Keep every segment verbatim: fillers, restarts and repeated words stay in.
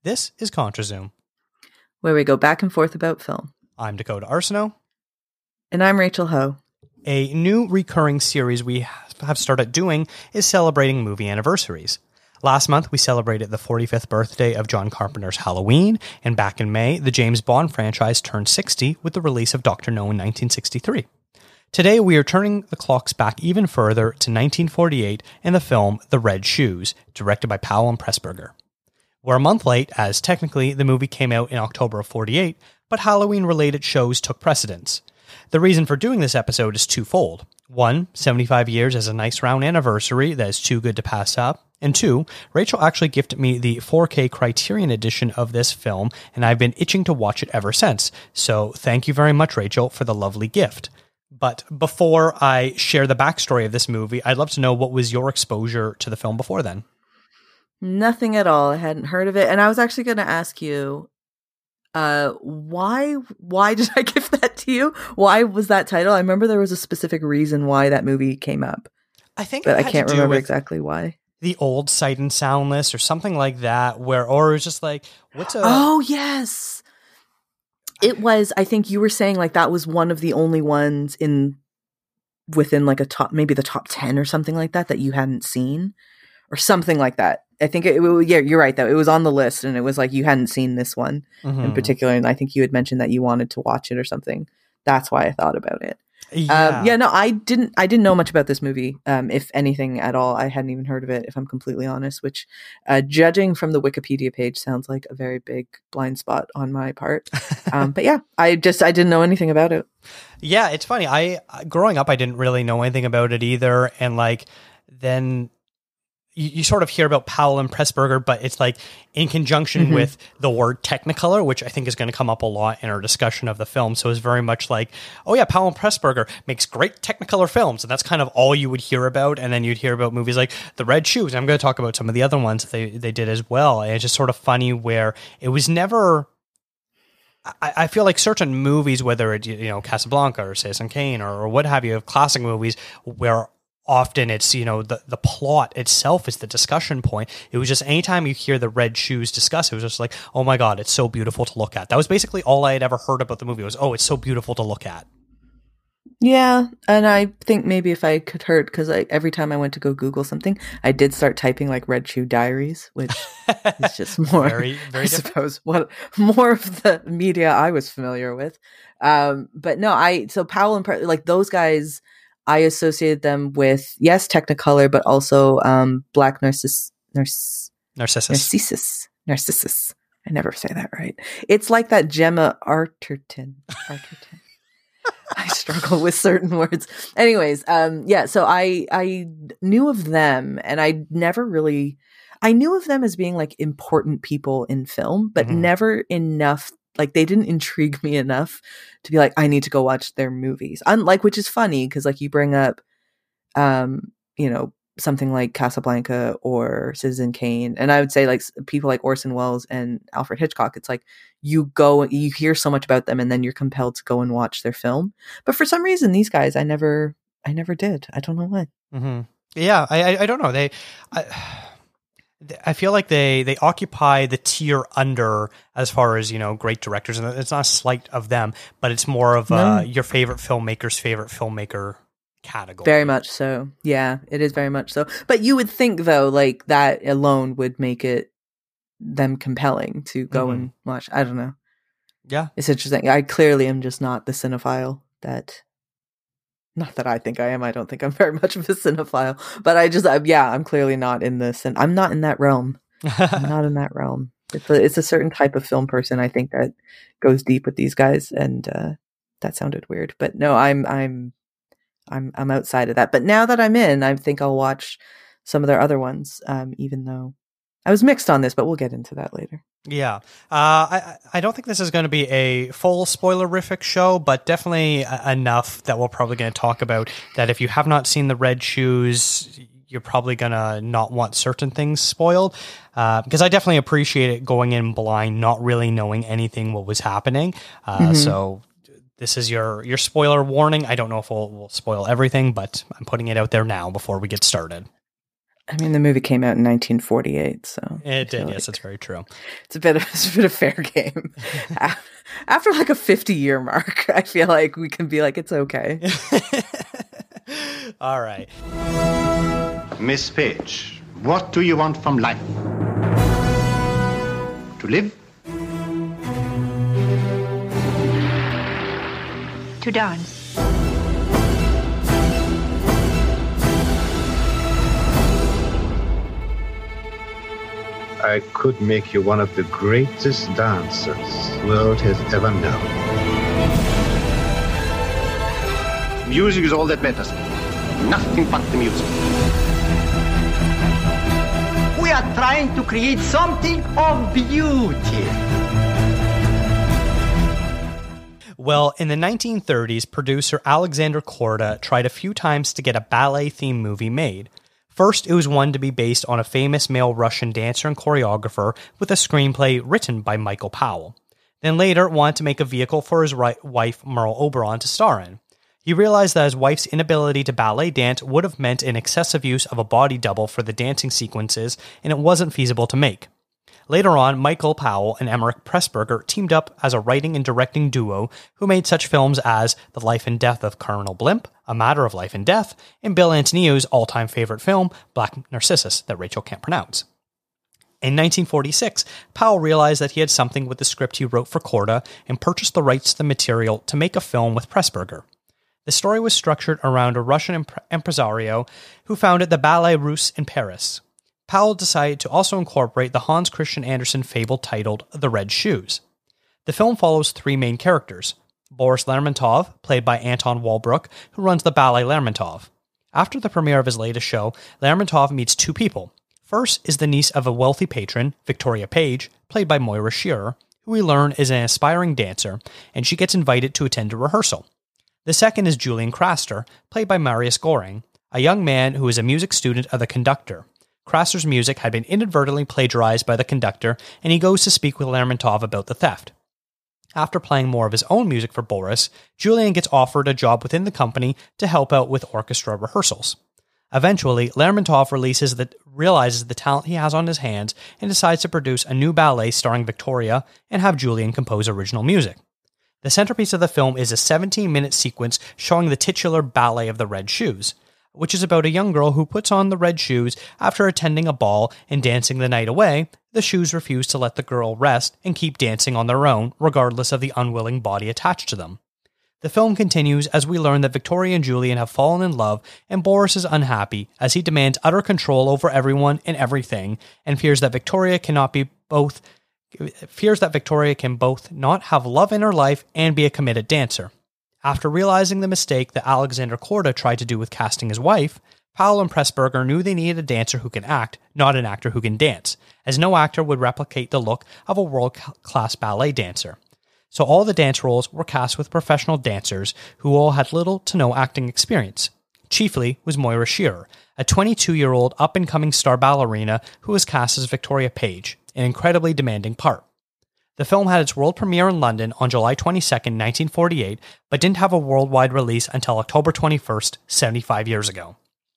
This is ContraZoom, where we go back and forth about film. I'm Dakota Arsenault. And I'm Rachel Ho. A new recurring series we have started doing is celebrating movie anniversaries. Last month, we celebrated the forty-fifth birthday of John Carpenter's Halloween, and back in May, the James Bond franchise turned sixty with the release of Doctor No in nineteen sixty-three. Today, we are turning the clocks back even further to nineteen forty-eight in the film The Red Shoes, directed by Powell and Pressburger. We're a month late, as technically the movie came out in October of forty-eight, but Halloween-related shows took precedence. The reason for doing this episode is twofold. One, seventy-five years as a nice round anniversary that is too good to pass up. And two, Rachel actually gifted me the four K Criterion edition of this film, and I've been itching to watch it ever since. So thank you very much, Rachel, for the lovely gift. But before I share the backstory of this movie, I'd love to know what was your exposure to the film before then? Nothing at all. I hadn't heard of it. And I was actually going to ask you, uh, why, why did I give that to you? Why was that title? I remember there was a specific reason why that movie came up. I think, but I can't remember exactly why. The old Sight and Sound list or something like that, where, or it was just like, what's a... Oh, yes. It was, I think you were saying like that was one of the only ones in, within like a top, maybe the top ten or something like that, that you hadn't seen or something like that. I think it, it yeah, you're right though. It was on the list and it was like, you hadn't seen this one mm-hmm. in particular. And I think you had mentioned that you wanted to watch it or something. That's why I thought about it. Yeah. Um, yeah, no, I didn't, I didn't know much about this movie. Um, if anything at all, I hadn't even heard of it, if I'm completely honest, which, uh, judging from the Wikipedia page sounds like a very big blind spot on my part. Um, but yeah, I just, I didn't know anything about it. Yeah. It's funny. I, growing up, I didn't really know anything about it either. And like, then you, you sort of hear about Powell and Pressburger, but it's like in conjunction mm-hmm. with the word Technicolor, which I think is going to come up a lot in our discussion of the film. So it's very much like, oh yeah, Powell and Pressburger makes great Technicolor films. And that's kind of all you would hear about. And then you'd hear about movies like The Red Shoes. I'm going to talk about some of the other ones that they, they did as well. And it's just sort of funny where it was never... I, I feel like certain movies, whether it, you know, Casablanca or Citizen Kane or, or what have you, of classic movies where often it's, you know, the, the plot itself is the discussion point. It was just anytime you hear The Red Shoes discussed, it was just like, oh my God, it's so beautiful to look at. That was basically all I had ever heard about the movie was, oh, it's so beautiful to look at. Yeah, and I think maybe if I could hurt, because like, every time I went to go Google something, I did start typing like Red Shoe Diaries, which is just more, very, very I suppose, what more of the media I was familiar with. Um, but no, I, so Powell and, Pre- like those guys, I associated them with, yes, Technicolor, but also um, Black Narciss- Narciss- Narcissus. Narcissus. Narcissus. I never say that right. It's like that Gemma Arterton. Arterton. I struggle with certain words. Anyways, um, yeah, so I I knew of them, and I never really, I knew of them as being like important people in film, but mm-hmm. never enough. Like they didn't intrigue me enough to be like, I need to go watch their movies. Unlike, which is funny because like you bring up, um, you know, something like Casablanca or Citizen Kane, and I would say like people like Orson Welles and Alfred Hitchcock. It's like you go, you hear so much about them, and then you're compelled to go and watch their film. But for some reason, these guys, I never, I never did. I don't know why. Mm-hmm. Yeah, I, I, I don't know. They. I, I feel like they, they occupy the tier under as far as, you know, great directors. And it's not a slight of them, but it's more of uh, no. your favorite filmmaker's favorite filmmaker category. Very much so. Yeah, it is very much so. But you would think, though, like that alone would make it them compelling to go mm-hmm. and watch. I don't know. Yeah. It's interesting. I clearly am just not the cinephile that... Not that I think I am. I don't think I'm very much of a cinephile, but I just, I, yeah, I'm clearly not in this, and I'm not in that realm. I'm not in that realm. It's a, it's a certain type of film person, I think, that goes deep with these guys, and uh, that sounded weird, but no, I'm, I'm, I'm, I'm outside of that. But now that I'm in, I think I'll watch some of their other ones, um, even though I was mixed on this, but we'll get into that later. Yeah. Uh, I, I don't think this is going to be a full spoilerific show, but definitely enough that we're probably going to talk about that if you have not seen The Red Shoes, you're probably going to not want certain things spoiled. Uh, because I definitely appreciate it going in blind, not really knowing anything what was happening. Uh, mm-hmm. So this is your, your spoiler warning. I don't know if we'll, we'll spoil everything, but I'm putting it out there now before we get started. I mean, the movie came out in nineteen forty-eight, so It did, like yes, that's very true. It's a bit of it's a bit of fair game. After like a fifty-year mark, I feel like we can be like, it's okay. All right. Miss Page, what do you want from life? To live? To dance. I could make you one of the greatest dancers the world has ever known. Music is all that matters. Nothing but the music. We are trying to create something of beauty. Well, in the nineteen thirties, producer Alexander Korda tried a few times to get a ballet-themed movie made. First, it was one to be based on a famous male Russian dancer and choreographer with a screenplay written by Michael Powell. Then later, wanted to make a vehicle for his ri- wife, Merle Oberon, to star in. He realized that his wife's inability to ballet dance would have meant an excessive use of a body double for the dancing sequences, and it wasn't feasible to make. Later on, Michael Powell and Emmerich Pressburger teamed up as a writing and directing duo who made such films as The Life and Death of Colonel Blimp, A Matter of Life and Death, and Bill Antonio's all-time favorite film, Black Narcissus, that Rachel can't pronounce. In nineteen forty-six, Powell realized that he had something with the script he wrote for Korda and purchased the rights to the material to make a film with Pressburger. The story was structured around a Russian imp- impresario who founded the Ballet Russe in Paris. Powell decided to also incorporate the Hans Christian Andersen fable titled The Red Shoes. The film follows three main characters: Boris Lermontov, played by Anton Walbrook, who runs the Ballet Lermontov. After the premiere of his latest show, Lermontov meets two people. First is the niece of a wealthy patron, Victoria Page, played by Moira Shearer, who we learn is an aspiring dancer, and she gets invited to attend a rehearsal. The second is Julian Craster, played by Marius Goring, a young man who is a music student of the conductor. Craster's music had been inadvertently plagiarized by the conductor, and he goes to speak with Lermontov about the theft. After playing more of his own music for Boris, Julian gets offered a job within the company to help out with orchestra rehearsals. Eventually, Lermontov releases the, realizes the talent he has on his hands and decides to produce a new ballet starring Victoria and have Julian compose original music. The centerpiece of the film is a seventeen-minute sequence showing the titular Ballet of the Red Shoes, which is about a young girl who puts on the red shoes after attending a ball and dancing the night away. The shoes refuse to let the girl rest and keep dancing on their own, regardless of the unwilling body attached to them. The film continues as we learn that Victoria and Julian have fallen in love, and Boris is unhappy as he demands utter control over everyone and everything, and fears that Victoria cannot be both fears that Victoria can both not have love in her life and be a committed dancer. After realizing the mistake that Alexander Korda tried to do with casting his wife, Powell and Pressburger knew they needed a dancer who can act, not an actor who can dance, as no actor would replicate the look of a world-class ballet dancer. So all the dance roles were cast with professional dancers who all had little to no acting experience. Chiefly was Moira Shearer, a twenty-two-year-old up-and-coming star ballerina who was cast as Victoria Page, an incredibly demanding part. The film had its world premiere in London on July twenty-second, nineteen forty-eight, but didn't have a worldwide release until October twenty-first, seventy-five years ago.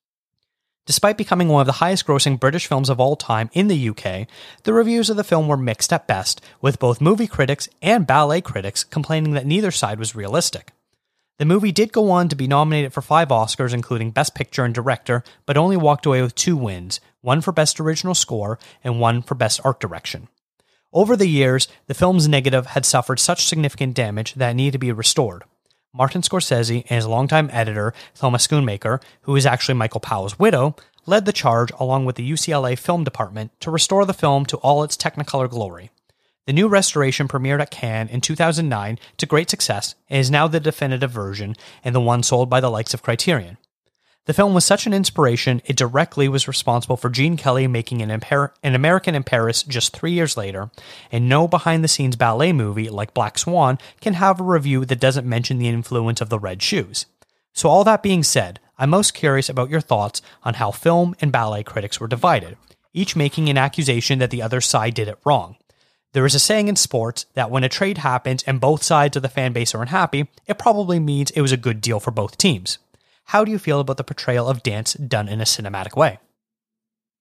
Despite becoming one of the highest-grossing British films of all time in the U K, the reviews of the film were mixed at best, with both movie critics and ballet critics complaining that neither side was realistic. The movie did go on to be nominated for five Oscars, including Best Picture and Director, but only walked away with two wins, one for Best Original Score and one for Best Art Direction. Over the years, the film's negative had suffered such significant damage that it needed to be restored. Martin Scorsese and his longtime editor, Thelma Schoonmaker, who is actually Michael Powell's widow, led the charge along with the U C L A Film Department to restore the film to all its Technicolor glory. The new restoration premiered at Cannes in two thousand nine to great success and is now the definitive version and the one sold by the likes of Criterion. The film was such an inspiration, it directly was responsible for Gene Kelly making an, Imper- an American in Paris just three years later, and no behind-the-scenes ballet movie like Black Swan can have a review that doesn't mention the influence of the Red Shoes. So all that being said, I'm most curious about your thoughts on how film and ballet critics were divided, each making an accusation that the other side did it wrong. There is a saying in sports that when a trade happens and both sides of the fan base are unhappy, it probably means it was a good deal for both teams. How do you feel about the portrayal of dance done in a cinematic way?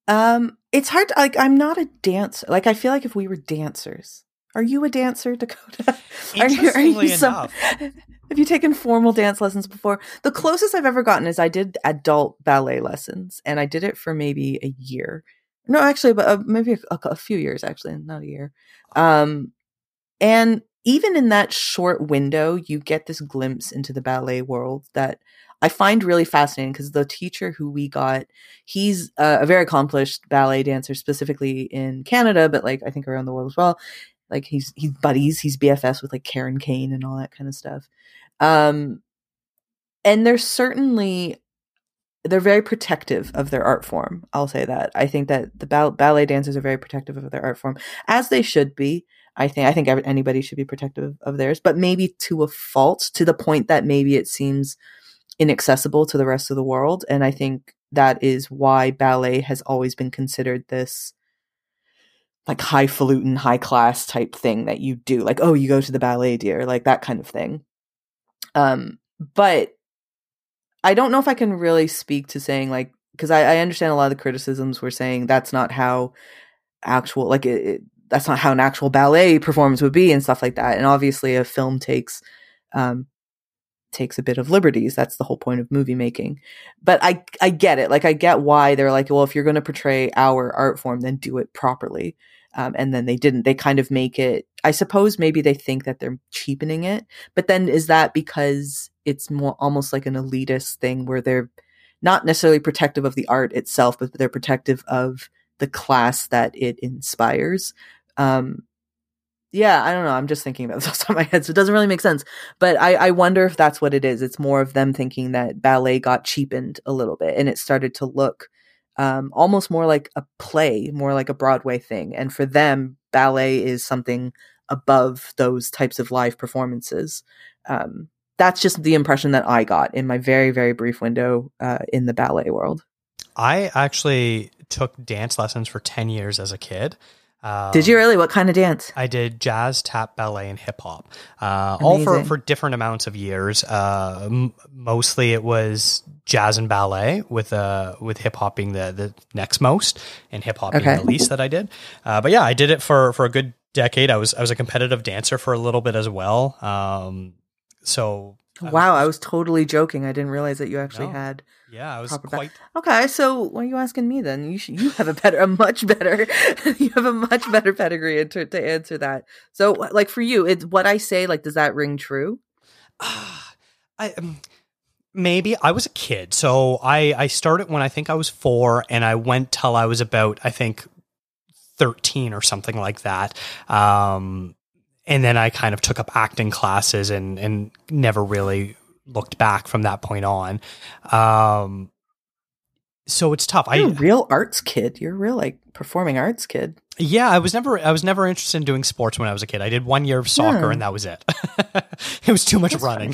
Um, it's hard to, like, I'm not a dancer. Like, I feel like if we were dancers, are you a dancer, Dakota? Are you, are you some, have you taken formal dance lessons before? The closest I've ever gotten is I did adult ballet lessons, and I did it for maybe a year. No, actually, but uh, maybe a, a, a few years, actually, not a year. Um, and even in that short window, you get this glimpse into the ballet world that I find really fascinating, because the teacher who we got, he's a, a very accomplished ballet dancer, specifically in Canada, but like I think around the world as well. Like he's he's buddies, he's B F Fs with like Karen Kane and all that kind of stuff. Um, and they're certainly they're very protective of their art form. I'll say that. I think that the ba- ballet dancers are very protective of their art form, as they should be. I think I think anybody should be protective of theirs, but maybe to a fault, to the point that maybe it seems inaccessible to the rest of the world. And I think that is why ballet has always been considered this like highfalutin, high class type thing that you do. Like, oh, you go to the ballet, dear, like that kind of thing. Um, but I don't know if I can really speak to saying like, because I, I understand a lot of the criticisms were saying that's not how actual, like it, it, that's not how an actual ballet performance would be and stuff like that. And obviously a film takes, um, takes a bit of liberties. That's the whole point of movie making. But I, I get it. Like, I get why they're like, well, if you're going to portray our art form, then do it properly. Um, and then they didn't. They kind of make it, I suppose maybe they think that they're cheapening it. But then is that because it's more almost like an elitist thing where they're not necessarily protective of the art itself, but they're protective of the class that it inspires? Um, yeah, I don't know. I'm just thinking about this off the top of my head, so it doesn't really make sense. But I, I wonder if that's what it is. It's more of them thinking that ballet got cheapened a little bit, and it started to look um, almost more like a play, more like a Broadway thing. And for them, ballet is something above those types of live performances. Um, that's just the impression that I got in my very, very brief window uh, in the ballet world. I actually took dance lessons for ten years as a kid. Um, Did you really? What kind of dance? I did jazz, tap, ballet, and hip hop, uh, all for, for different amounts of years. Uh, m- mostly it was jazz and ballet, with uh, with hip hop being the, the next most, and hip hop Okay. being the least that I did. Uh, but yeah, I did it for, for a good decade. I was I was a competitive dancer for a little bit as well. Um, so wow, I was totally joking. I didn't realize that you actually No. had. yeah, I was Proper quite. Okay, so why are you asking me then? You should, you have a better, a much better, you have a much better pedigree to, to answer that. So, like for you, it's what I say. Like, does that ring true? I um, maybe I was a kid, so I I started when I think I was four, and I went till I was about I think thirteen or something like that. Um, and then I kind of took up acting classes and and never really looked back from that point on. Um, so it's tough. You're I a real arts kid. You're a real like performing arts kid. yeah, I was never I was never interested in doing sports when I was a kid. I did one year of soccer, Hmm. and that was it. It was too much running.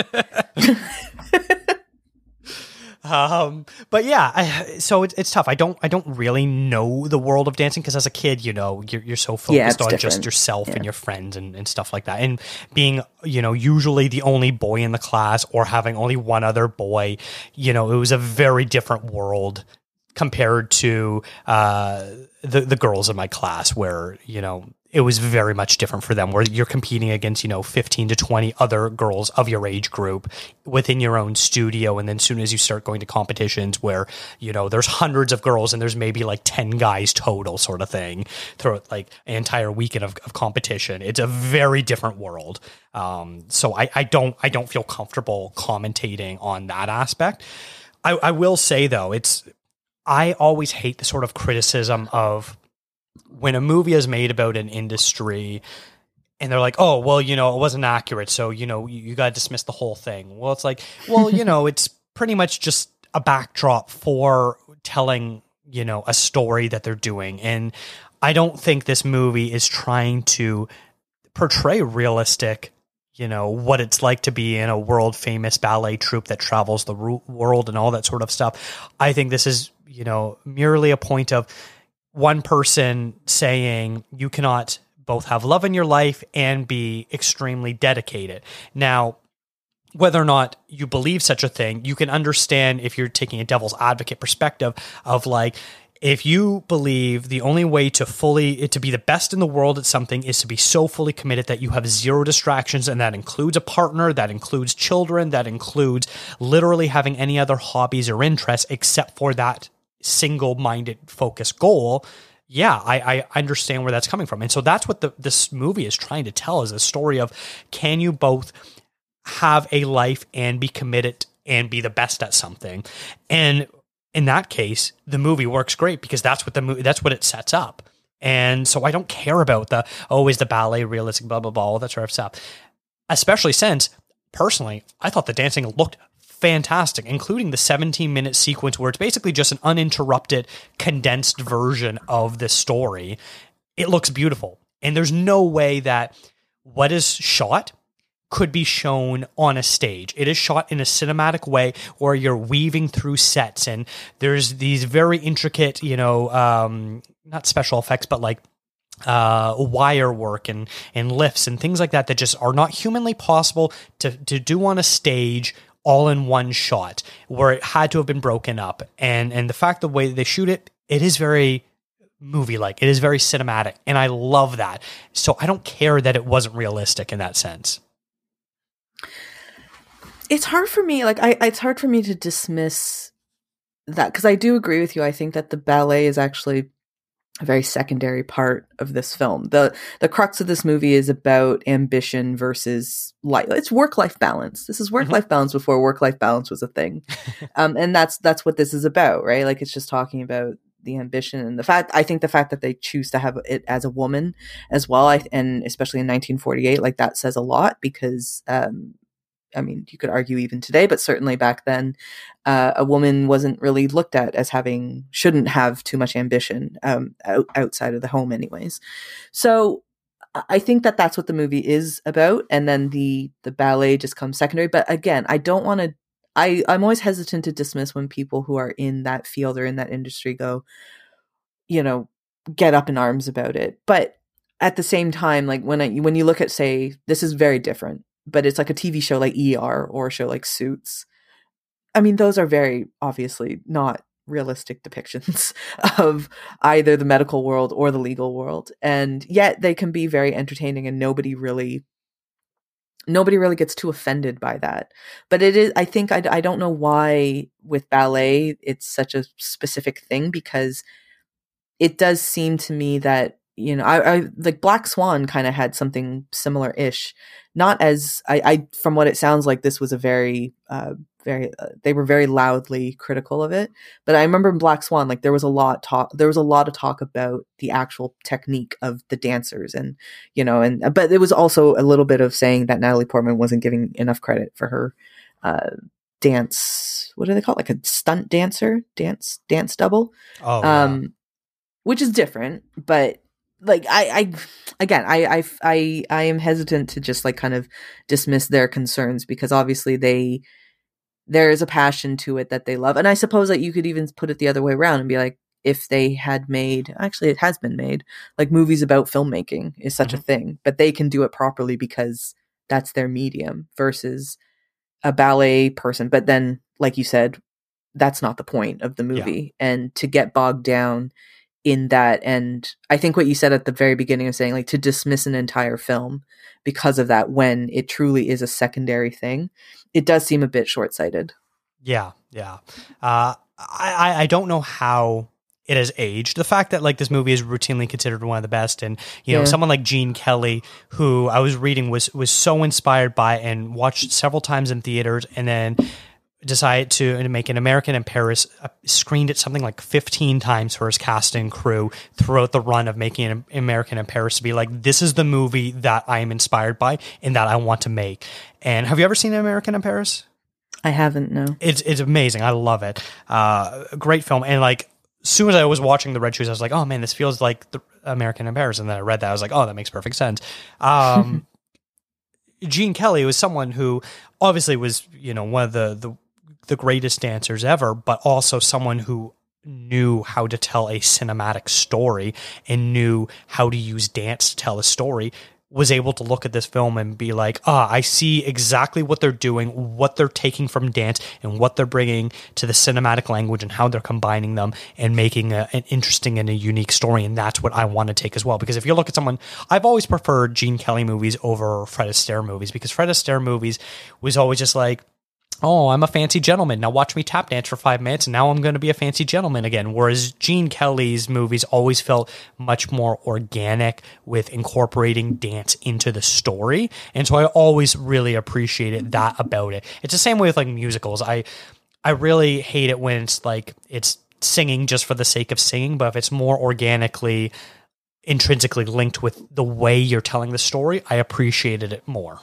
Um, but yeah, I, so it's it's tough. I don't I don't really know the world of dancing, because as a kid, you know, you're you're so Yeah, focused it's on just different. yourself Yeah. and your friends and, and stuff like that. And being, you know, usually the only boy in the class, or having only one other boy, you know, it was a very different world compared to uh, the the girls in my class, where, you know, it was very much different for them, where you're competing against, you know, fifteen to twenty other girls of your age group within your own studio. And then as soon as you start going to competitions where, you know, there's hundreds of girls and there's maybe like ten guys total, sort of thing, throughout like an entire weekend of, of competition, it's a very different world. Um, so I, I don't, I don't feel comfortable commentating on that aspect. I, I will say though, it's, I always hate the sort of criticism of when a movie is made about an industry and they're like, oh, well, you know, it wasn't accurate, so, you know, you, you got to dismiss the whole thing. Well, it's like, well, you know, it's pretty much just a backdrop for telling, you know, a story that they're doing. And I don't think this movie is trying to portray realistic, you know, what it's like to be in a world famous ballet troupe that travels the ru- world and all that sort of stuff. I think this is, you know, merely a point of one person saying you cannot both have love in your life and be extremely dedicated. Now, whether or not you believe such a thing, you can understand if you're taking a devil's advocate perspective of like, If you believe the only way to fully, to be the best in the world at something is to be so fully committed that you have zero distractions, and that includes a partner, that includes children, that includes literally having any other hobbies or interests except for that single-minded focused goal, yeah, I, I understand where that's coming from. And so that's what the, this movie is trying to tell, is a story of, can you both have a life and be committed and be the best at something? And in that case, the movie works great because that's what the movie, that's what it sets up. And so I don't care about the, oh, is the ballet realistic, blah, blah, blah, all that sort of stuff. Especially since, personally, I thought the dancing looked fantastic, including the seventeen minute sequence where it's basically just an uninterrupted, condensed version of this story. It looks beautiful. And there's no way that what is shot could be shown on a stage. It is shot in a cinematic way where you're weaving through sets, and there's these very intricate, you know, um, not special effects, but like uh, wire work and, and lifts and things like that that just are not humanly possible to, to do on a stage all in one shot, where it had to have been broken up. And, and the fact the way they shoot it, it is very movie-like. It is very cinematic. And I love that. So I don't care that it wasn't realistic in that sense. It's hard for me, like, I, it's hard for me to dismiss that, because I do agree with you. I think that the ballet is actually a very secondary part of this film. The the crux of this movie is about ambition versus life. It's work-life balance. This is work-life mm-hmm. balance before work-life balance was a thing. um, and that's that's what this is about, right? Like, it's just talking about the ambition and the fact, I think the fact that they choose to have it as a woman as well, I, and especially in nineteen forty-eight, like, that says a lot, because um, I mean, you could argue even today, but certainly back then, uh, a woman wasn't really looked at as having, shouldn't have too much ambition um, out, outside of the home anyways. So I think that that's what the movie is about. And then the, the ballet just comes secondary. But again, I don't want to, I, I'm always hesitant to dismiss when people who are in that field or in that industry go, you know, get up in arms about it. But at the same time, like, when I, when you look at, say, this is very different, but it's like a T V show like E R or a show like Suits. I mean, those are very obviously not realistic depictions of either the medical world or the legal world. And yet they can be very entertaining, and nobody really, nobody really gets too offended by that. But it is, I think, I, I don't know why with ballet, it's such a specific thing, because it does seem to me that, you know, I, I like Black Swan kind of had something similar-ish. Not as I, I, from what it sounds like, this was a very, uh, very. Uh, they were very loudly critical of it. But I remember in Black Swan, like, there was a lot talk. There was a lot of talk about the actual technique of the dancers, and you know, and but it was also a little bit of saying that Natalie Portman wasn't giving enough credit for her uh, dance. What do they call it? Like a stunt dancer, dance, dance double. Oh, um, yeah. Which is different, but. Like, I, I, again, I, I, I, I am hesitant to just like kind of dismiss their concerns, because obviously they, there is a passion to it that they love. And I suppose that you could even put it the other way around and be like, if they had made, actually it has been made, like movies about filmmaking is such mm-hmm. a thing, but they can do it properly because that's their medium, versus a ballet person. But then, like you said, that's not the point of the movie. Yeah. And to get bogged down in that, and I think what you said at the very beginning of saying, like, to dismiss an entire film because of that, when it truly is a secondary thing, it does seem a bit short-sighted. Yeah, yeah. Uh, I, I don't know how it has aged. The fact that, like, this movie is routinely considered one of the best, and you know, yeah. someone like Gene Kelly, who I was reading was was so inspired by and watched several times in theaters, and then decided to, to make An American in Paris, uh, screened it something like fifteen times for his cast and crew throughout the run of making An American in Paris, to be like, this is the movie that I am inspired by and that I want to make. And have you ever seen An American in Paris? I haven't, no. It's it's amazing. I love it. Uh, a great film. And like, as soon as I was watching The Red Shoes, I was like, oh man, this feels like the American in Paris. And then I read that. I was like, oh, that makes perfect sense. Um, Gene Kelly was someone who obviously was, you know, one of the, the, the greatest dancers ever, but also someone who knew how to tell a cinematic story and knew how to use dance to tell a story. was able to look at this film and be like, ah, I see exactly what they're doing, what they're taking from dance and what they're bringing to the cinematic language and how they're combining them and making a, an interesting and a unique story. And that's what I want to take as well. Because if you look at someone, I've always preferred Gene Kelly movies over Fred Astaire movies, because Fred Astaire movies was always just like, oh, I'm a fancy gentleman. Now watch me tap dance for five minutes, and now I'm going to be a fancy gentleman again. Whereas Gene Kelly's movies always felt much more organic with incorporating dance into the story. And so I always really appreciated that about it. It's the same way with like musicals. I I really hate it when it's like it's singing just for the sake of singing, but if it's more organically, intrinsically linked with the way you're telling the story, I appreciated it more.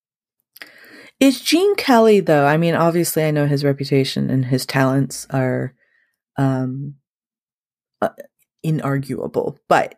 Is Gene Kelly, though, I mean, obviously I know his reputation and his talents are um, uh, inarguable, but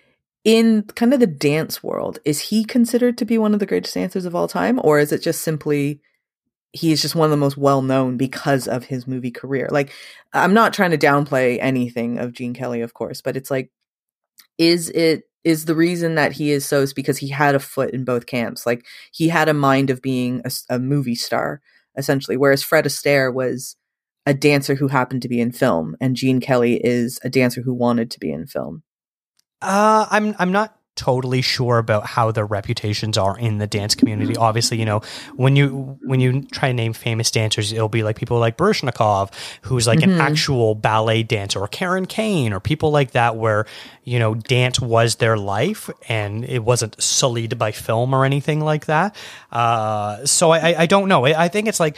in kind of the dance world, is he considered to be one of the greatest dancers of all time? Or is it just simply he's just one of the most well-known because of his movie career? Like, I'm not trying to downplay anything of Gene Kelly, of course, but it's like, is it is the reason that he is so is because he had a foot in both camps. Like, he had a mind of being a, a movie star, essentially, whereas Fred Astaire was a dancer who happened to be in film, and Gene Kelly is a dancer who wanted to be in film. Uh, I'm I'm not totally sure about how their reputations are in the dance community. Obviously, you know, when you when you try to name famous dancers, it'll be like people like Baryshnikov, who's like mm-hmm. an actual ballet dancer, or Karen Kane, or people like that, where, you know, dance was their life and it wasn't sullied by film or anything like that. Uh, so I, I don't know. I think it's like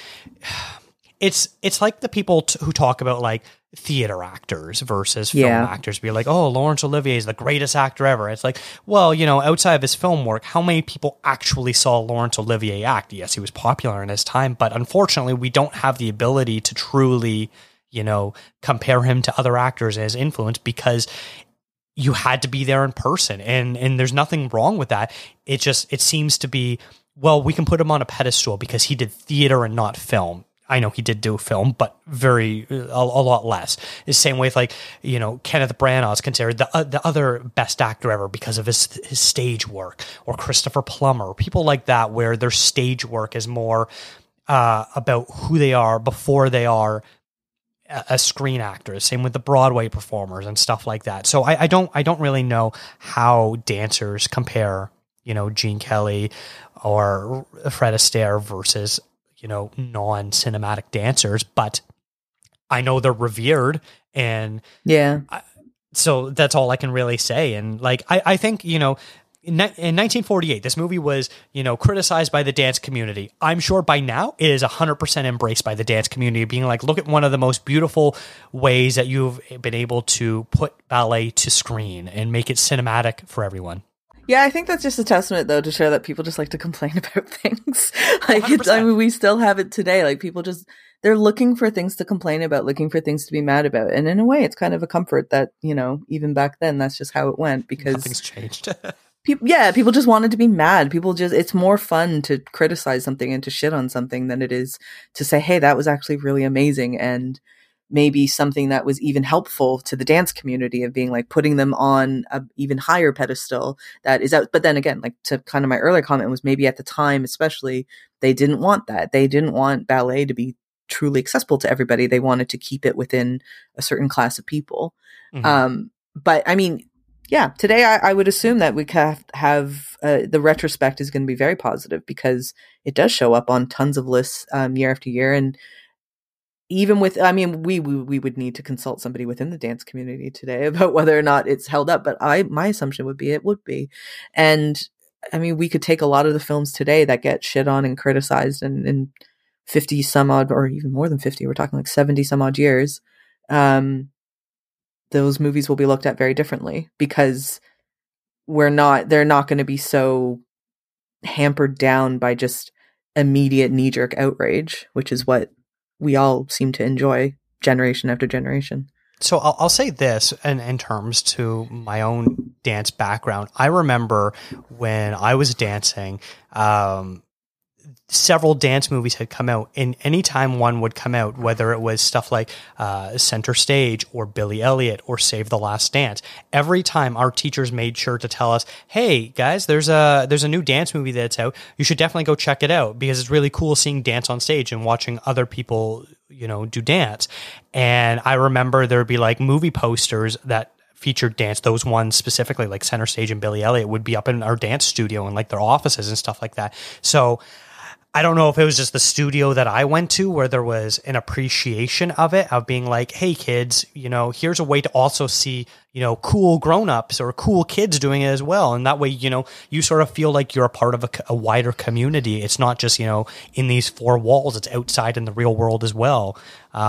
it's it's like the people t- who talk about like theater actors versus film yeah. actors, be like, oh, Laurence Olivier is the greatest actor ever. It's like, well, you know, outside of his film work, how many people actually saw Laurence Olivier act? Yes, he was popular in his time, but unfortunately we don't have the ability to truly, you know, compare him to other actors as influence, because you had to be there in person, and and there's nothing wrong with that. It just, it seems to be, well, we can put him on a pedestal because he did theater and not film. I know he did do film, but very, a, a lot less. The same way with, like, you know, Kenneth Branagh is considered the uh, the other best actor ever because of his his stage work, or Christopher Plummer, people like that, where their stage work is more uh, about who they are before they are a, a screen actor. Same with the Broadway performers and stuff like that. So I, I don't I don't really know how dancers compare, you know, Gene Kelly or Fred Astaire versus, you know, non-cinematic dancers, but I know they're revered, and yeah, I, so that's all I can really say. And like, I, I think, you know, in, in nineteen forty-eight, this movie was, you know, criticized by the dance community. I'm sure by now it is one hundred percent embraced by the dance community, being like, look at one of the most beautiful ways that you've been able to put ballet to screen and make it cinematic for everyone. Yeah, I think that's just a testament, though, to show that people just like to complain about things. Like, it's, I mean, we still have it today. Like, people just, they're looking for things to complain about, looking for things to be mad about. And in a way, it's kind of a comfort that, you know, even back then, that's just how it went, because nothing's changed. people, yeah, people just wanted to be mad. People just, it's more fun to criticize something and to shit on something than it is to say, hey, that was actually really amazing. And maybe something that was even helpful to the dance community, of being like putting them on a even higher pedestal that is out. But then again, like, to kind of my earlier comment was, maybe at the time, especially, they didn't want that. They didn't want ballet to be truly accessible to everybody. They wanted to keep it within a certain class of people. Mm-hmm. Um, but I mean, yeah, today I, I would assume that we have, have uh, the retrospect is going to be very positive, because it does show up on tons of lists um, year after year. And even with, I mean, we, we we would need to consult somebody within the dance community today about whether or not it's held up. But I, my assumption would be it would be. And I mean, we could take a lot of the films today that get shit on and criticized, and in fifty some odd, or even more than fifty, we're talking like seventy some odd years. Um, those movies will be looked at very differently, because we're not, they're not going to be so hampered down by just immediate knee jerk outrage, which is what we all seem to enjoy generation after generation. So I'll, I'll say this, in, in terms to my own dance background. I remember when I was dancing, um, several dance movies had come out, and anytime one would come out, whether it was stuff like uh, Center Stage or Billy Elliot or Save the Last Dance, every time our teachers made sure to tell us, hey guys, there's a there's a new dance movie that's out. You should definitely go check it out, because it's really cool seeing dance on stage and watching other people, you know, do dance. And I remember there would be like movie posters that featured dance. Those ones specifically, like Center Stage and Billy Elliot, would be up in our dance studio and like their offices and stuff like that. So I don't know if it was just the studio that I went to where there was an appreciation of it, of being like, hey kids, you know, here's a way to also see, you know, cool grown-ups or cool kids doing it as well. And that way, you know, you sort of feel like you're a part of a, a wider community. It's not just, you know, in these four walls, it's outside in the real world as well.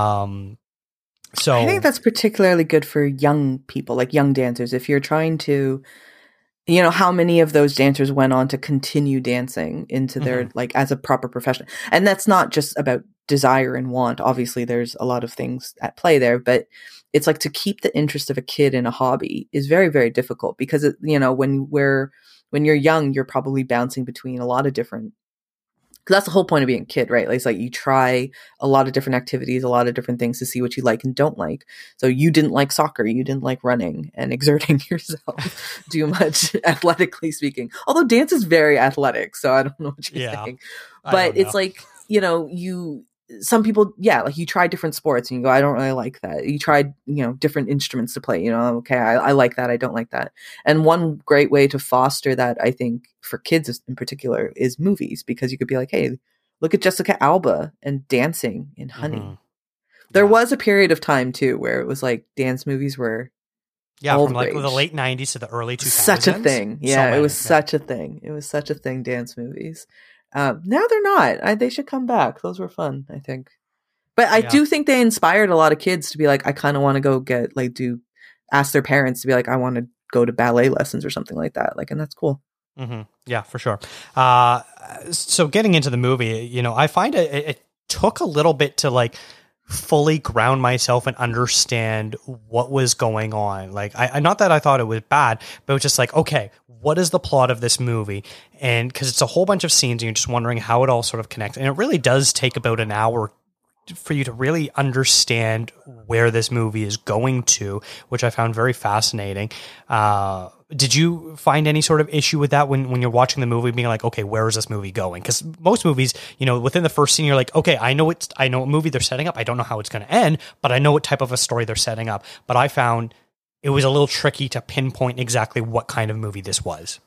Um, so I think that's particularly good for young people, like young dancers. If you're trying to, you know, how many of those dancers went on to continue dancing into their, mm-hmm. like, as a proper profession? And that's not just about desire and want. Obviously, there's a lot of things at play there, but it's like to keep the interest of a kid in a hobby is very, very difficult, because, it, you know, when we're, when you're young, you're probably bouncing between a lot of different, because that's the whole point of being a kid, right? Like, it's like you try a lot of different activities, a lot of different things to see what you like and don't like. So you didn't like soccer, you didn't like running and exerting yourself too much, athletically speaking. Although dance is very athletic, so I don't know what you're yeah, saying. But it's like, you know, you some people, yeah, like you try different sports and you go, I don't really like that. You tried, you know, different instruments to play, you know, okay, I, I like that, I don't like that. And one great way to foster that, I think, for kids in particular, is movies, because you could be like, hey, look at Jessica Alba and dancing in Honey. Mm-hmm. There yeah. was a period of time too where it was like dance movies were yeah, from like the late nineties to the early two thousands. Such a thing. Yeah, so many, it was yeah. such a thing. It was such a thing, dance movies. Um, now they're not. I, they should come back. Those were fun, I think. But I yeah. do think they inspired a lot of kids to be like, I kind of want to go get, like, do, ask their parents to be like, I want to go to ballet lessons or something like that. Like, and that's cool. Mm-hmm. Yeah, for sure. Uh, so getting into the movie, you know, I find it, it took a little bit to like fully ground myself and understand what was going on. Like, I, not that I thought it was bad, but it was just like, okay, what is the plot of this movie? And because it's a whole bunch of scenes and you're just wondering how it all sort of connects. And it really does take about an hour for you to really understand where this movie is going to, which I found very fascinating. Uh, did you find any sort of issue with that when, when you're watching the movie, being like, okay, where is this movie going? Because most movies, you know, within the first scene, you're like, okay, I know it's, I know what movie they're setting up. I don't know how it's going to end, but I know what type of a story they're setting up. But I found it was a little tricky to pinpoint exactly what kind of movie this was.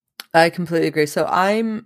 I completely agree. So I'm,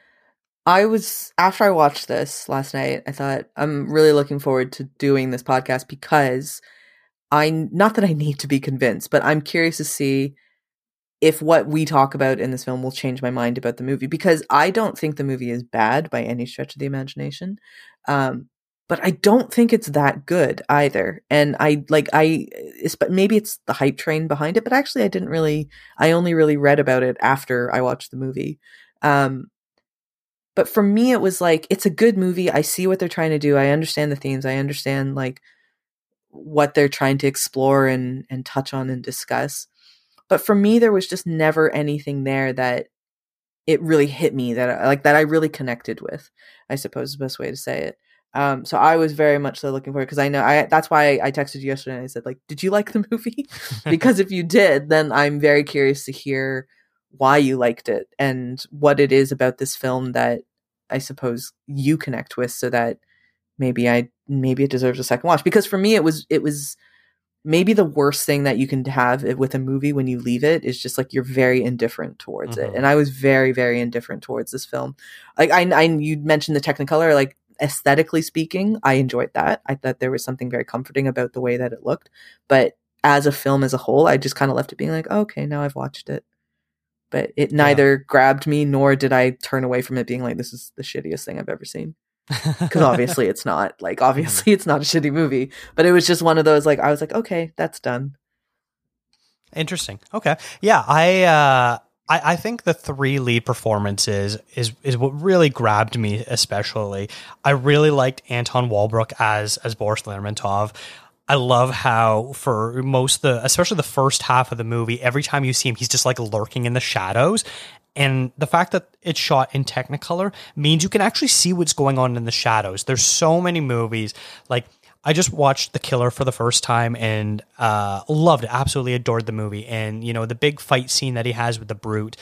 I was, after I watched this last night, I thought, I'm really looking forward to doing this podcast, because I, not that I need to be convinced, but I'm curious to see if what we talk about in this film will change my mind about the movie, because I don't think the movie is bad by any stretch of the imagination. Um, but I don't think it's that good either. And I like, I, it's, maybe it's the hype train behind it, but actually I didn't really, I only really read about it after I watched the movie. Um, But for me, it was like, it's a good movie. I see what they're trying to do. I understand the themes. I understand like what they're trying to explore and, and touch on and discuss. But for me, there was just never anything there that it really hit me, that like that I really connected with, I suppose is the best way to say it. Um, so I was very much so looking forward, because I know I, that's why I texted you yesterday and I said, like, did you like the movie? Because if you did, then I'm very curious to hear why you liked it and what it is about this film that I suppose you connect with, so that maybe I, maybe it deserves a second watch. Because for me, it was, it was maybe the worst thing that you can have with a movie when you leave it is just like, you're very indifferent towards mm-hmm. it. And I was very, very indifferent towards this film. Like I, I, you mentioned the Technicolor, like aesthetically speaking, I enjoyed that. I thought there was something very comforting about the way that it looked, but as a film as a whole, I just kind of left it being like, oh, okay, now I've watched it. But it neither yeah. grabbed me, nor did I turn away from it being like, this is the shittiest thing I've ever seen. Because obviously it's not. Like, obviously it's not a shitty movie. But it was just one of those, like, I was like, okay, that's done. Interesting. Okay. Yeah, I uh, I, I think the three lead performances is is what really grabbed me especially. I really liked Anton Walbrook as, as Boris Lermontov. I love how for most the, especially the first half of the movie, every time you see him, he's just like lurking in the shadows. And the fact that it's shot in Technicolor means you can actually see what's going on in the shadows. There's so many movies. Like, I just watched The Killer for the first time and uh, loved it, absolutely adored the movie. And, you know, the big fight scene that he has with the Brute,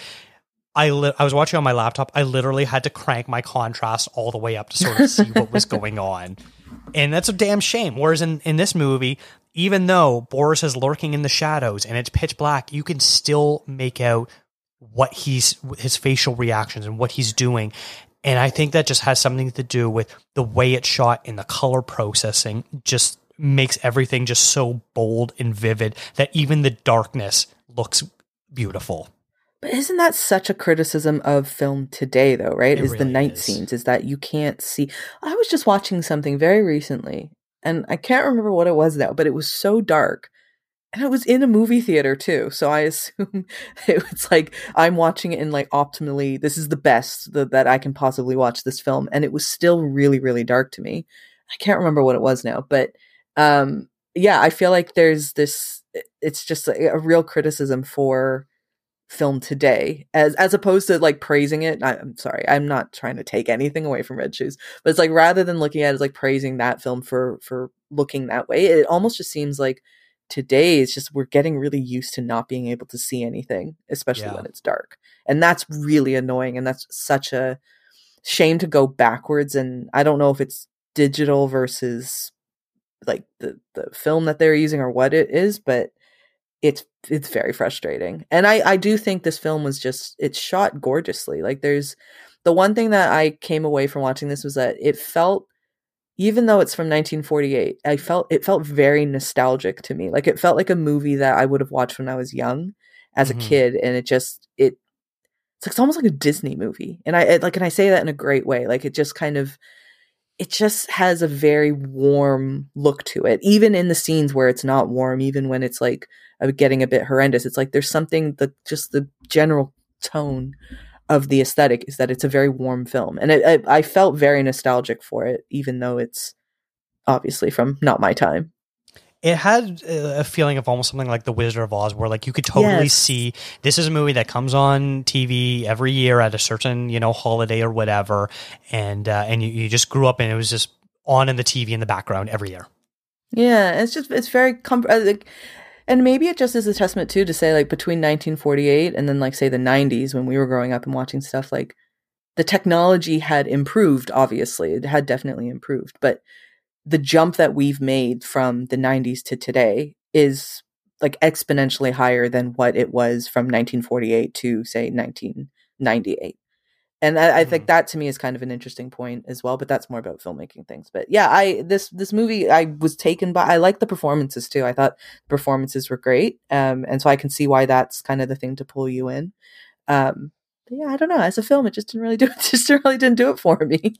I li- I was watching on my laptop. I literally had to crank my contrast all the way up to sort of see what was going on. And that's a damn shame. Whereas in, in this movie, even though Boris is lurking in the shadows and it's pitch black, you can still make out what he's, his facial reactions and what he's doing. And I think that just has something to do with the way it's shot and the color processing just makes everything just so bold and vivid that even the darkness looks beautiful. But isn't that such a criticism of film today, though, right? It is the really night is. scenes, is that you can't see. I was just watching something very recently, and I can't remember what it was now, but it was so dark. And it was in a movie theater too. So I assume it was like, I'm watching it in like optimally, this is the best that, that I can possibly watch this film. And it was still really, really dark to me. I can't remember what it was now, but um, yeah, I feel like there's this, it's just a, a real criticism for film today as, as opposed to like praising it. I, I'm sorry, I'm not trying to take anything away from Red Shoes, but it's like, rather than looking at it as like praising that film for, for looking that way, it almost just seems like today it's just we're getting really used to not being able to see anything, especially Yeah. when it's dark, and that's really annoying, and that's such a shame to go backwards. And I don't know if it's digital versus like the the film that they're using or what it is, but it's it's very frustrating. And I I do think this film was just, it's shot gorgeously. Like, there's the one thing that I came away from watching this was that it felt, even though it's from nineteen forty-eight, I felt it felt very nostalgic to me. Like, it felt like a movie that I would have watched when I was young as Mhm. a kid. And it just, it, it's, like, it's almost like a Disney movie. And I, it, like, and I say that in a great way. Like, it just kind of, it just has a very warm look to it. Even in the scenes where it's not warm, even when it's like uh, getting a bit horrendous, it's like, there's something, the, just the general tone of the aesthetic is that it's a very warm film. And it, I, I felt very nostalgic for it, even though it's obviously from not my time. It had a feeling of almost something like The Wizard of Oz, where like you could totally Yes. see this is a movie that comes on T V every year at a certain, you know, holiday or whatever. And, uh, and you, you just grew up and it was just on in the T V in the background every year. Yeah, it's just, it's very com- uh, like, and maybe it just is a testament too to say, like, between nineteen forty-eight and then, like, say the nineties, when we were growing up and watching stuff, like, the technology had improved. Obviously, it had definitely improved, but the jump that we've made from the nineties to today is like exponentially higher than what it was from nineteen forty-eight to, say, nineteen ninety-eight. And I, I think that to me is kind of an interesting point as well, but that's more about filmmaking things. But yeah, I this this movie I was taken by. I like the performances too. I thought the performances were great, um, and so I can see why that's kind of the thing to pull you in. Um, but yeah, I don't know. As a film, it just didn't really do it. Just really didn't do it for me.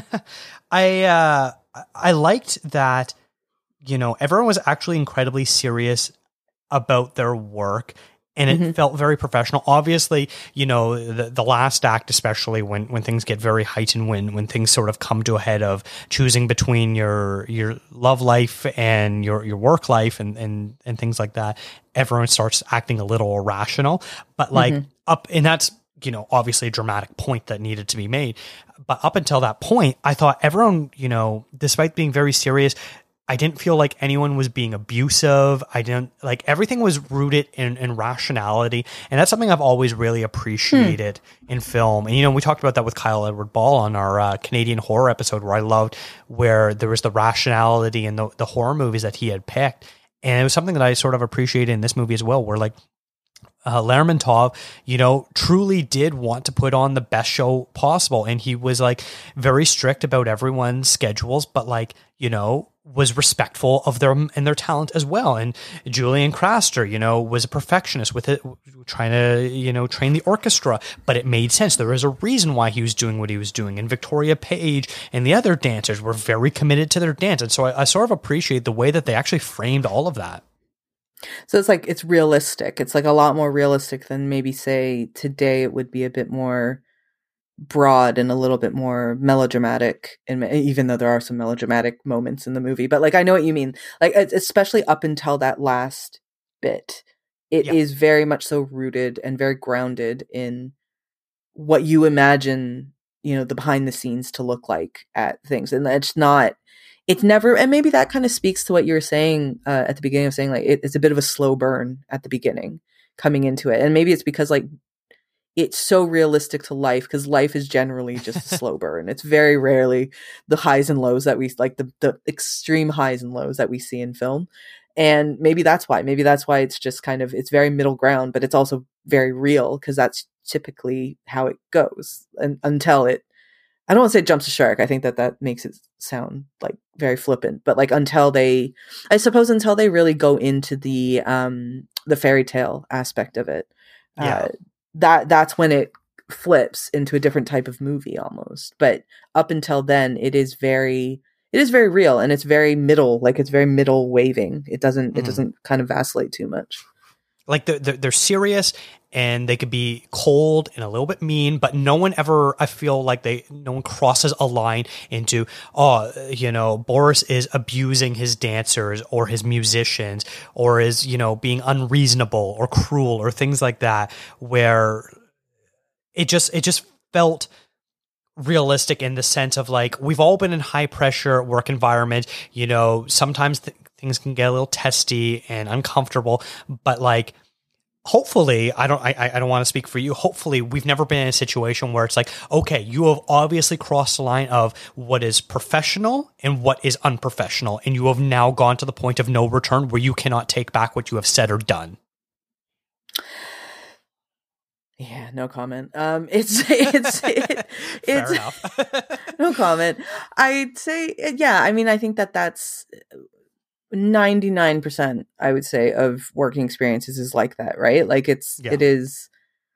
I, uh, I liked that, you know, everyone was actually incredibly serious about their work. And it Mhm. felt very professional. Obviously, you know, the, the last act, especially when, when things get very heightened, when, when things sort of come to a head of choosing between your, your love life and your, your work life and, and, and things like that, everyone starts acting a little irrational, but like Mhm. up, and that's, you know, obviously a dramatic point that needed to be made. But up until that point, I thought everyone, you know, despite being very serious, I didn't feel like anyone was being abusive. I didn't like everything was rooted in, in rationality. And that's something I've always really appreciated hmm. in film. And, you know, we talked about that with Kyle Edward Ball on our uh, Canadian horror episode, where I loved where there was the rationality in the, the horror movies that he had picked. And it was something that I sort of appreciated in this movie as well, where like, Uh, Lermontov, you know, truly did want to put on the best show possible. And he was like very strict about everyone's schedules, but like, you know, was respectful of their and their talent as well. And Julian Craster, you know, was a perfectionist with it, trying to, you know, train the orchestra, but it made sense. There was a reason why he was doing what he was doing. And Victoria Page and the other dancers were very committed to their dance. And so I, I sort of appreciate the way that they actually framed all of that. So it's like, it's realistic. It's like a lot more realistic than maybe, say, today it would be a bit more broad and a little bit more melodramatic. And even though there are some melodramatic moments in the movie, but like, I know what you mean. Like, especially up until that last bit, it yeah. is very much so rooted and very grounded in what you imagine, you know, the behind the scenes to look like at things. And it's not, it's never, and maybe that kind of speaks to what you were saying uh, at the beginning of saying like, it, it's a bit of a slow burn at the beginning coming into it. And maybe it's because like, it's so realistic to life, because life is generally just a slow burn. It's very rarely the highs and lows that we like, the, the extreme highs and lows that we see in film. And maybe that's why, maybe that's why it's just kind of, it's very middle ground, but it's also very real, because that's typically how it goes. And until it, I don't want to say jumps a shark. I think that that makes it sound like very flippant, but like until they, I suppose until they really go into the, um, the fairy tale aspect of it. Yeah. Uh, that that's when it flips into a different type of movie almost. But up until then, it is very, it is very real, and it's very middle, like it's very middle waving. It doesn't, mm. it doesn't kind of vacillate too much. Like they're, they're, they're serious, and they could be cold and a little bit mean, but no one ever, I feel like they, no one crosses a line into, oh, you know, Boris is abusing his dancers or his musicians, or is, you know, being unreasonable or cruel or things like that, where it just, it just felt realistic in the sense of like, we've all been in high pressure work environment, you know, sometimes th- things can get a little testy and uncomfortable, but like, hopefully, I don't, I, I don't want to speak for you. Hopefully we've never been in a situation where it's like, okay, you have obviously crossed the line of what is professional and what is unprofessional. And you have now gone to the point of no return where you cannot take back what you have said or done. Yeah, no comment. Um, it's, it's, it, it's, Fair enough. No comment. I'd say, yeah, I mean, I think that that's ninety-nine percent, I would say, of working experiences is like that, right? Like it's, yeah. it is,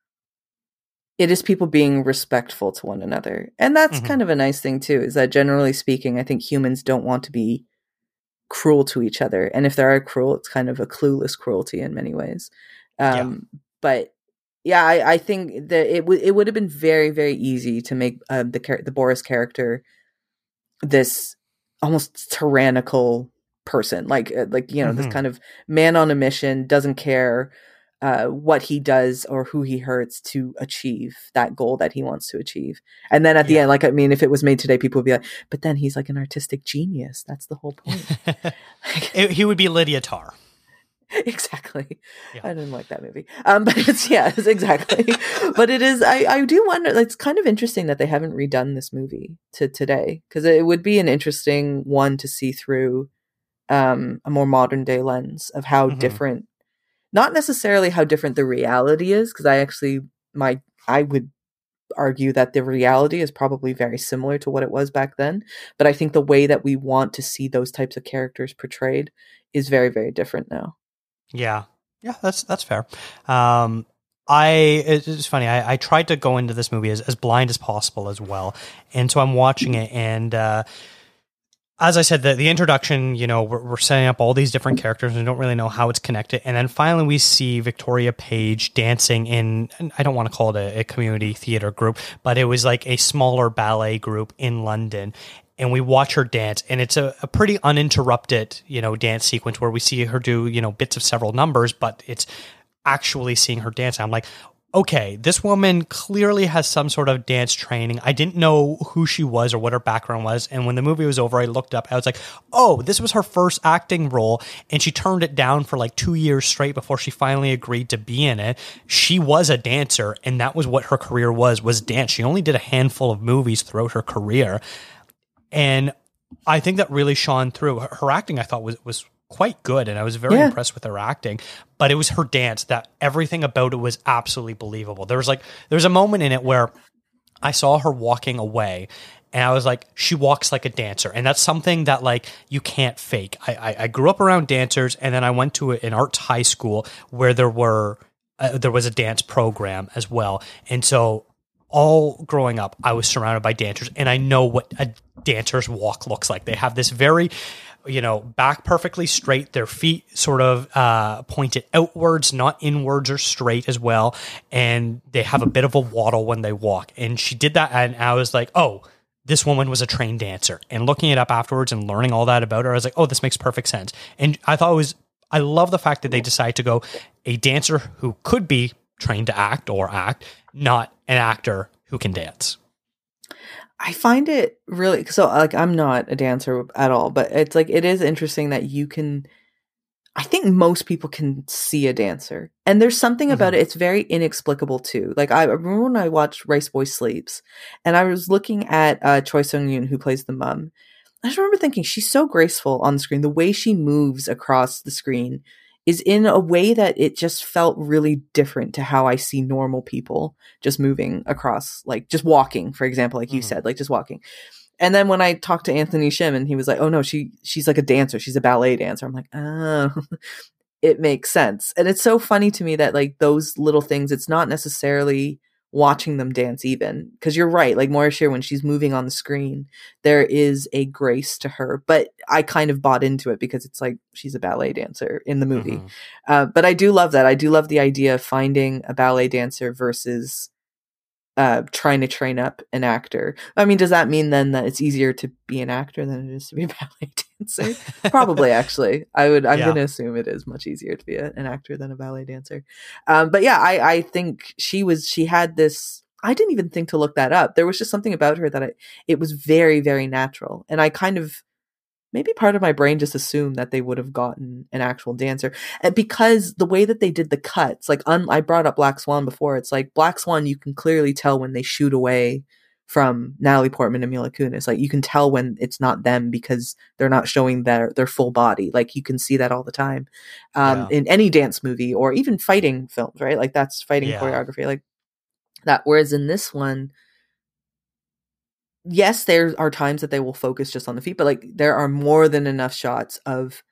it is people being respectful to one another. And that's mm-hmm. kind of a nice thing too, is that generally speaking, I think humans don't want to be cruel to each other. And if they are cruel, it's kind of a clueless cruelty in many ways. Um, yeah. But yeah, I, I think that it would, it would have been very, very easy to make uh, the char- the Boris character this almost tyrannical person, like like you know, mm-hmm. this kind of man on a mission, doesn't care uh what he does or who he hurts to achieve that goal that he wants to achieve. And then at the yeah. end, like, I mean, if it was made today, people would be like, but then he's like an artistic genius, that's the whole point. it, he would be Lydia Tarr. Exactly. Yeah. I didn't like that movie. Um, but it's, yeah, it's exactly. But it is, I, I do wonder, it's kind of interesting that they haven't redone this movie to today, because it would be an interesting one to see through um, a more modern day lens of how mm-hmm. different, not necessarily how different the reality is, because I actually, my, I would argue that the reality is probably very similar to what it was back then. But I think the way that we want to see those types of characters portrayed is very, very different now. Yeah. Yeah, that's that's fair. Um, I it's funny. I, I tried to go into this movie as, as blind as possible as well, and so I'm watching it, and uh, as I said, the the introduction, you know, we're, we're setting up all these different characters, and we don't really know how it's connected, and then finally we see Victoria Page dancing in, I don't want to call it a, a community theater group, but it was like a smaller ballet group in London. And we watch her dance, and it's a, a pretty uninterrupted, you know, dance sequence where we see her do, you know, bits of several numbers, but it's actually seeing her dance. I'm like, okay, this woman clearly has some sort of dance training. I didn't know who she was or what her background was. And when the movie was over, I looked up, I was like, oh, this was her first acting role. And she turned it down for like two years straight before she finally agreed to be in it. She was a dancer, and that was what her career was, was dance. She only did a handful of movies throughout her career. And I think that really shone through. Her acting, I thought, was was quite good, and I was very yeah. impressed with her acting. But it was her dance that everything about it was absolutely believable. There was like there was a moment in it where I saw her walking away, and I was like, she walks like a dancer, and that's something that like you can't fake. I I, I grew up around dancers, and then I went to an arts high school where there were uh, there was a dance program as well, and so. All growing up, I was surrounded by dancers, and I know what a dancer's walk looks like. They have this very, you know, back perfectly straight, their feet sort of uh, pointed outwards, not inwards or straight as well, and they have a bit of a waddle when they walk. And she did that, and I was like, oh, this woman was a trained dancer. And looking it up afterwards and learning all that about her, I was like, oh, this makes perfect sense. And I thought it was, I love the fact that they decided to go a dancer who could be trained to act or act, not an actor who can dance. I find it really, so like I'm not a dancer at all, but it's like it is interesting that you can, I think most people can see a dancer, and there's something mm-hmm. about it, it's very inexplicable too. Like I remember when I watched Rice Boy Sleeps and I was looking at uh, Choi Sung-yoon, who plays the mom. I just remember thinking she's so graceful on the screen. The way she moves across the screen is in a way that it just felt really different to how I see normal people just moving across, like just walking, for example, like you mm. said, like just walking. And then when I talked to Anthony Shim and he was like, oh no, she, she's like a dancer. She's a ballet dancer. I'm like, oh, it makes sense. And it's so funny to me that like those little things, it's not necessarily watching them dance even, because you're right, like Moira Shear, when she's moving on the screen, there is a grace to her, but I kind of bought into it because it's like she's a ballet dancer in the movie. Mm-hmm. Uh, but I do love that. I do love the idea of finding a ballet dancer versus uh, trying to train up an actor. I mean, does that mean then that it's easier to be an actor than it is to be a ballet dancer? Probably, actually. I would. I'm yeah. going to assume it is much easier to be a, an actor than a ballet dancer. Um, but yeah, I, I think she was. She had this. I didn't even think to look that up. There was just something about her that I, it was very, very natural, and I kind of. Maybe part of my brain just assumed that they would have gotten an actual dancer, and because the way that they did the cuts, like un- I brought up Black Swan before. It's like Black Swan, you can clearly tell when they shoot away from Natalie Portman and Mila Kunis. Like you can tell when it's not them because they're not showing their their full body. Like you can see that all the time um, yeah. in any dance movie or even fighting films, right? Like that's fighting yeah. choreography, like that. Whereas in this one. Yes, there are times that they will focus just on the feet, but like there are more than enough shots of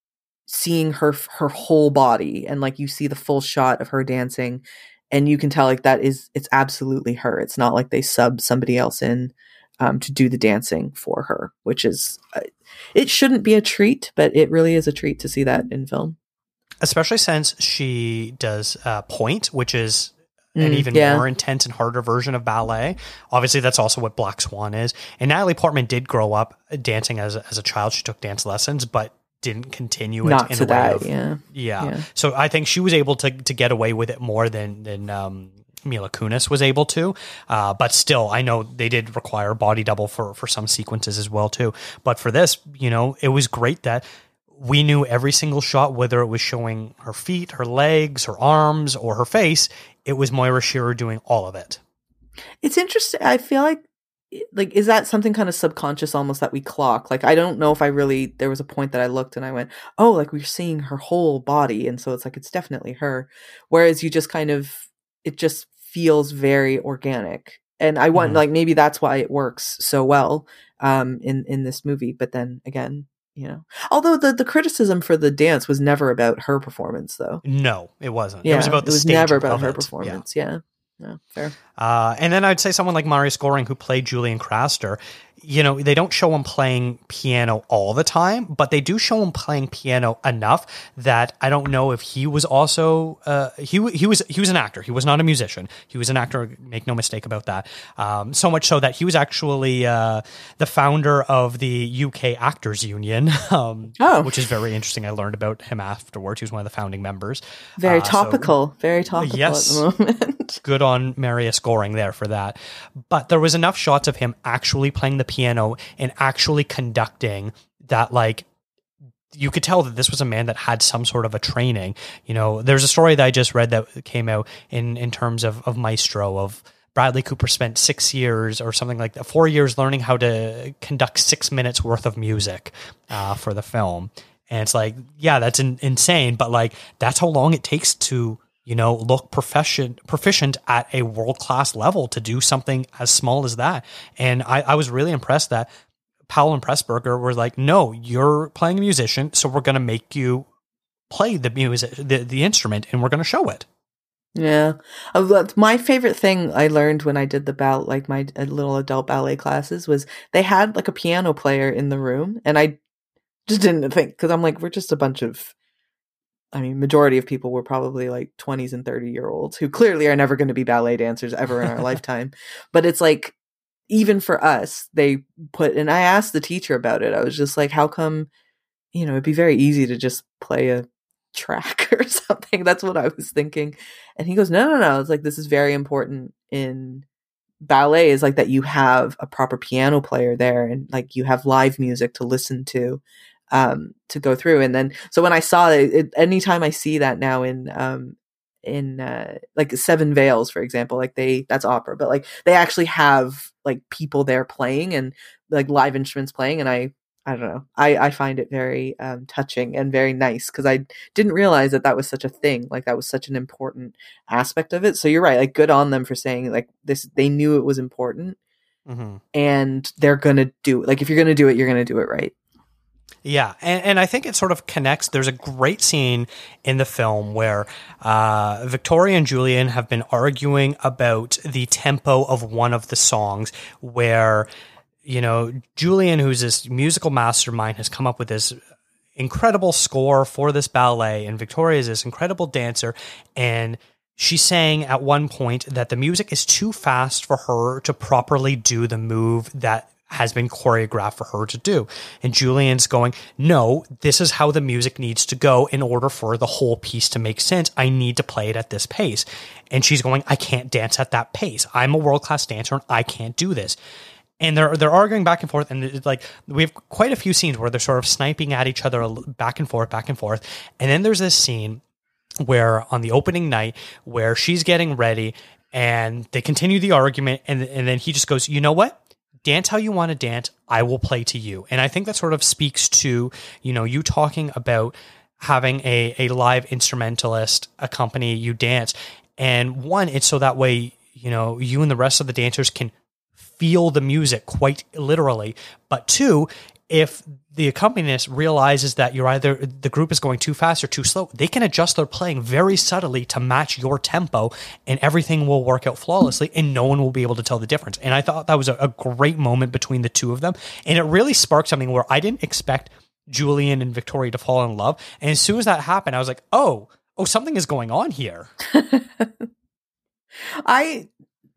seeing her her whole body, and like you see the full shot of her dancing, and you can tell like that is it's absolutely her. It's not like they sub somebody else in um, to do the dancing for her, which is uh, it shouldn't be a treat, but it really is a treat to see that in film, especially since she does uh, point, which is. An Mm, even yeah. more intense and harder version of ballet. Obviously, that's also what Black Swan is. And Natalie Portman did grow up dancing as a, as a child. She took dance lessons, but didn't continue it Not in to a way that, of, yeah. yeah. Yeah. So I think she was able to to get away with it more than than um, Mila Kunis was able to. Uh, but still, I know they did require a body double for for some sequences as well too. But for this, you know, it was great that. We knew every single shot, whether it was showing her feet, her legs, her arms, or her face, it was Moira Shearer doing all of it. It's interesting. I feel like, like, is that something kind of subconscious almost that we clock? Like, I don't know if I really, there was a point that I looked and I went, oh, like we're seeing her whole body. And so it's like, it's definitely her. Whereas you just kind of, it just feels very organic. And I want, mm-hmm. like, maybe that's why it works so well um, in, in this movie. But then again, you know, although the, the criticism for the dance was never about her performance, though. No, it wasn't. Yeah, it was about the it was stage never of about her it. performance. Yeah, yeah, yeah fair. Uh, and then I'd say someone like Marius Goring, who played Julian Craster. You know, they don't show him playing piano all the time, but they do show him playing piano enough that I don't know if he was also uh, he he was he was an actor. He was not a musician. He was an actor. Make no mistake about that. Um, so much so that he was actually uh, the founder of the U K Actors Union, um, oh. which is very interesting. I learned about him afterwards. He was one of the founding members. Very uh, topical. So, very topical yes, at the moment. Good on Marius Goring there for that. But there was enough shots of him actually playing the piano and actually conducting that, like, you could tell that this was a man that had some sort of a training. You know, there's a story that I just read that came out in, in terms of, of Maestro, of Bradley Cooper spent six years or something like that, four years learning how to conduct six minutes worth of music uh, for the film. And it's like, yeah, that's in, insane, but like, that's how long it takes to, you know, look proficient, proficient at a world-class level to do something as small as that. And I, I was really impressed that Powell and Pressburger were like, no, you're playing a musician, so we're going to make you play the music, the, the instrument, and we're going to show it. Yeah. My favorite thing I learned when I did the ball, like my little adult ballet classes, was they had like a piano player in the room. And I just didn't think, because I'm like, we're just a bunch of, I mean, majority of people were probably like twenties and thirty year olds who clearly are never going to be ballet dancers ever in our lifetime. But it's like, even for us, they put, and I asked the teacher about it. I was just like, how come, you know, it'd be very easy to just play a track or something. That's what I was thinking. And he goes, no, no, no. It's like, this is very important in ballet, is like that you have a proper piano player there and like you have live music to listen to, um, to go through. And then, so when I saw it, it anytime I see that now in, um, in, uh, like Seven Veils, for example, like they, that's opera, but like they actually have like people there playing and like live instruments playing. And I, I don't know. I, I find it very um, touching and very nice because I didn't realize that that was such a thing. Like that was such an important aspect of it. So you're right. Like good on them for saying like this. They knew it was important, mm-hmm. and they're gonna do it. Like if you're gonna do it, you're gonna do it right. Yeah, and, and I think it sort of connects. There's a great scene in the film where uh, Victoria and Julian have been arguing about the tempo of one of the songs where, you know, Julian, who's this musical mastermind, has come up with this incredible score for this ballet, and Victoria is this incredible dancer, and she's saying at one point that the music is too fast for her to properly do the move that has been choreographed for her to do. And Julian's going, no, this is how the music needs to go in order for the whole piece to make sense. I need to play it at this pace. And she's going, I can't dance at that pace. I'm a world-class dancer and I can't do this. And they're they're arguing back and forth, and it's like we have quite a few scenes where they're sort of sniping at each other back and forth, back and forth. And then there's this scene where on the opening night where she's getting ready and they continue the argument, and and then he just goes, you know what? Dance how you want to dance. I will play to you. And I think that sort of speaks to, you know, you talking about having a, a live instrumentalist accompany you dance. And one, it's so that way, you know, you and the rest of the dancers can feel the music quite literally. But two, if the accompanist realizes that you're either the group is going too fast or too slow, they can adjust their playing very subtly to match your tempo, and everything will work out flawlessly and no one will be able to tell the difference. And I thought that was a, a great moment between the two of them. And it really sparked something where I didn't expect Julian and Victoria to fall in love. And as soon as that happened, I was like, oh, oh, something is going on here. I...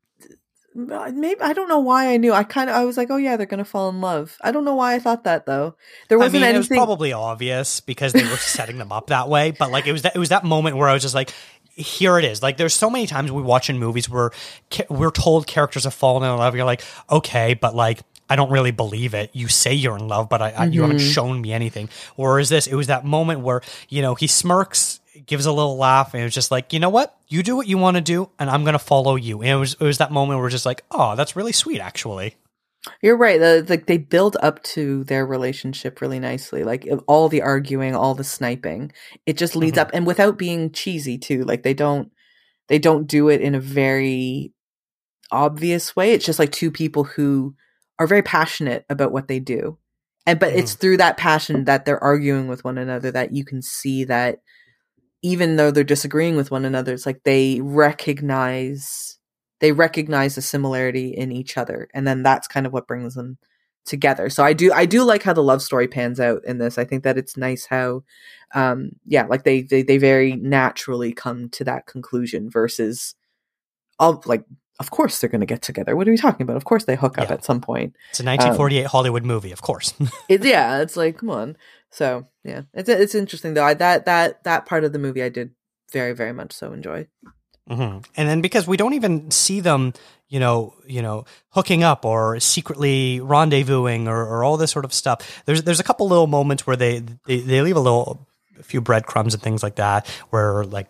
Maybe I don't know why I knew. I kind of I was like, oh yeah, they're gonna fall in love. I don't know why I thought that though. There wasn't I mean, anything. It was probably obvious because they were setting them up that way. But like, it was that it was that moment where I was just like, here it is. Like, there's so many times we watch in movies where ca- we're told characters have fallen in love. You're like, okay, but like, I don't really believe it. You say you're in love, but I, I, mm-hmm. you haven't shown me anything. Or is this? It was that moment where, you know, he smirks, gives a little laugh, and it was just like, you know what? You do what you want to do, and I'm going to follow you. And it was it was that moment where we're just like, oh, that's really sweet, actually. You're right. The, the, they build up to their relationship really nicely. Like all the arguing, all the sniping, it just leads mm-hmm. up, and without being cheesy too. Like they don't they don't do it in a very obvious way. It's just like two people who are very passionate about what they do, and but mm-hmm. it's through that passion that they're arguing with one another that you can see that. Even though they're disagreeing with one another, it's like they recognize they recognize the similarity in each other, and then that's kind of what brings them together. So I do I do like how the love story pans out in this. I think that it's nice how, um, yeah, like they they they very naturally come to that conclusion versus, all like of course they're going to get together. What are we talking about? Of course they hook up yeah. at some point. It's a nineteen forty-eight um, Hollywood movie, of course. it, yeah, it's like come on. So yeah, it's it's interesting though. I, that that that part of the movie I did very very much so enjoy. Mm-hmm. And then because we don't even see them, you know, you know, hooking up or secretly rendezvousing or, or all this sort of stuff. There's there's a couple little moments where they they, they leave a little a few breadcrumbs and things like that, where like.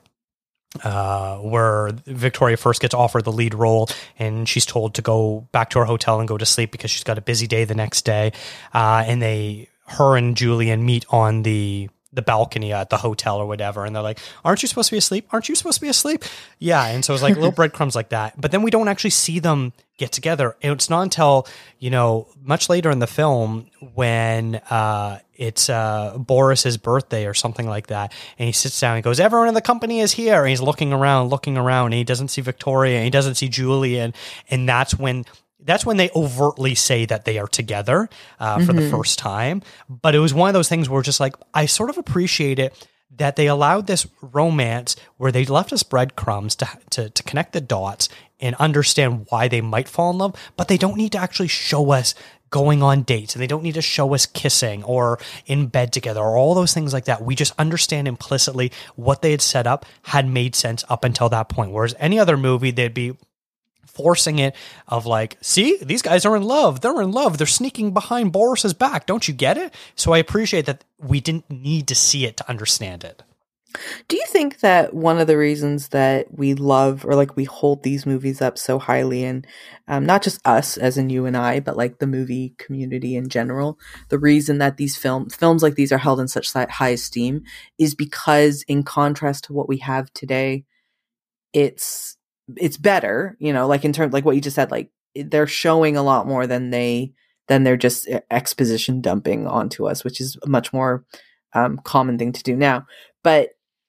Uh, where Victoria first gets offered the lead role and she's told to go back to her hotel and go to sleep because she's got a busy day the next day. Uh, and they, her and Julian meet on the, the balcony at the hotel or whatever. And they're like, aren't you supposed to be asleep? Aren't you supposed to be asleep? Yeah. And so it's like little breadcrumbs like that. But then we don't actually see them get together. And it's not until, you know, much later in the film when, uh, it's uh, Boris's birthday or something like that. And he sits down and he goes, everyone in the company is here. And he's looking around, looking around, and he doesn't see Victoria and he doesn't see Julian. And that's when that's when they overtly say that they are together uh, for mm-hmm. the first time. But it was one of those things where just like, I sort of appreciate it that they allowed this romance where they left us breadcrumbs to, to, to connect the dots and understand why they might fall in love, but they don't need to actually show us going on dates, and they don't need to show us kissing or in bed together or all those things like that. We just understand implicitly what they had set up had made sense up until that point. Whereas any other movie, they'd be forcing it of like, see, these guys are in love. They're in love. They're sneaking behind Boris's back. Don't you get it? So I appreciate that we didn't need to see it to understand it. Do you think that one of the reasons that we love or like we hold these movies up so highly, and um, not just us as in you and I, but like the movie community in general, the reason that these film, films like these are held in such high esteem is because in contrast to what we have today, it's it's better, you know, like in terms like what you just said, like they're showing a lot more than they than they're just exposition dumping onto us, which is a much more um, common thing to do now. But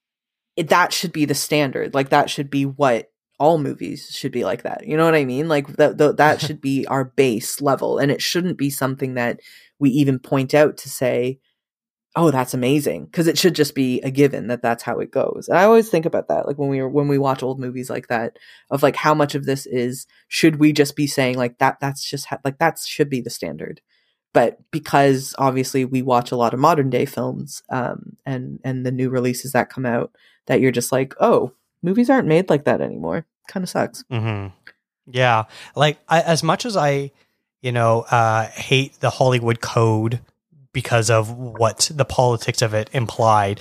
It, that should be the standard. Like that should be what all movies should be like that. You know what I mean? Like that, th- that should be our base level. And it shouldn't be something that we even point out to say, oh, that's amazing. Cause it should just be a given that that's how it goes. And I always think about that. Like when we when we watch old movies like that, of like how much of this is, should we just be saying like that, that's just ha- like, that should be the standard. But because obviously we watch a lot of modern day films, um, and, and the new releases that come out, that you're just like, oh, movies aren't made like that anymore. Kind of sucks. Mm-hmm. Yeah. Like I, as much as I, you know, uh, hate the Hollywood code because of what the politics of it implied,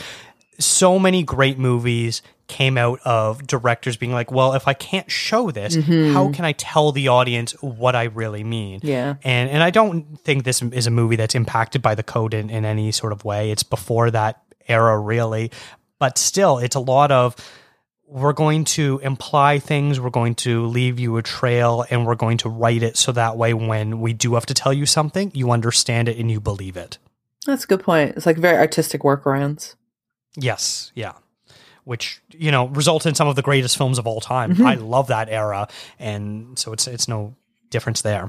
so many great movies came out of directors being like, well, if I can't show this, mm-hmm. how can I tell the audience what I really mean? Yeah. And and I don't think this is a movie that's impacted by the code in, in any sort of way. It's before that era, really. But still, it's a lot of, we're going to imply things, we're going to leave you a trail, and we're going to write it so that way when we do have to tell you something, you understand it and you believe it. That's a good point. It's like very artistic workarounds. Yes, yeah. Which, you know, result in some of the greatest films of all time. Mm-hmm. I love that era, and so it's it's no difference there.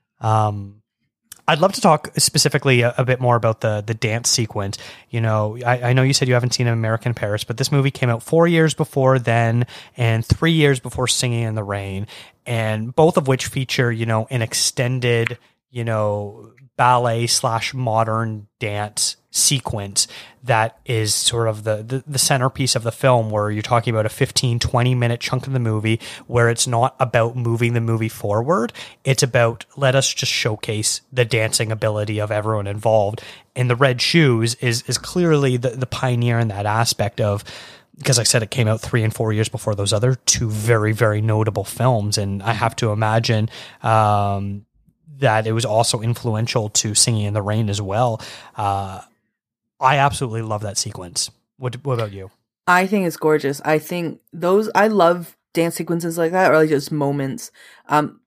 Um, I'd love to talk specifically a, a bit more about the the dance sequence. You know, I, I know you said you haven't seen American in Paris, but this movie came out four years before then and three years before Singing in the Rain, and both of which feature, you know, an extended, you know, ballet slash modern dance sequence that is sort of the, the, the centerpiece of the film, where you're talking about a fifteen, twenty minute chunk of the movie where it's not about moving the movie forward. It's about, let us just showcase the dancing ability of everyone involved. And The Red Shoes is, is clearly the, the pioneer in that aspect of, because I said it came out three and four years before those other two very, very notable films. And I have to imagine, um, that it was also influential to Singing in the Rain as well. Uh, I absolutely love that sequence. What, what about you? I think it's gorgeous. I think those, I love dance sequences like that, or like just moments. Um,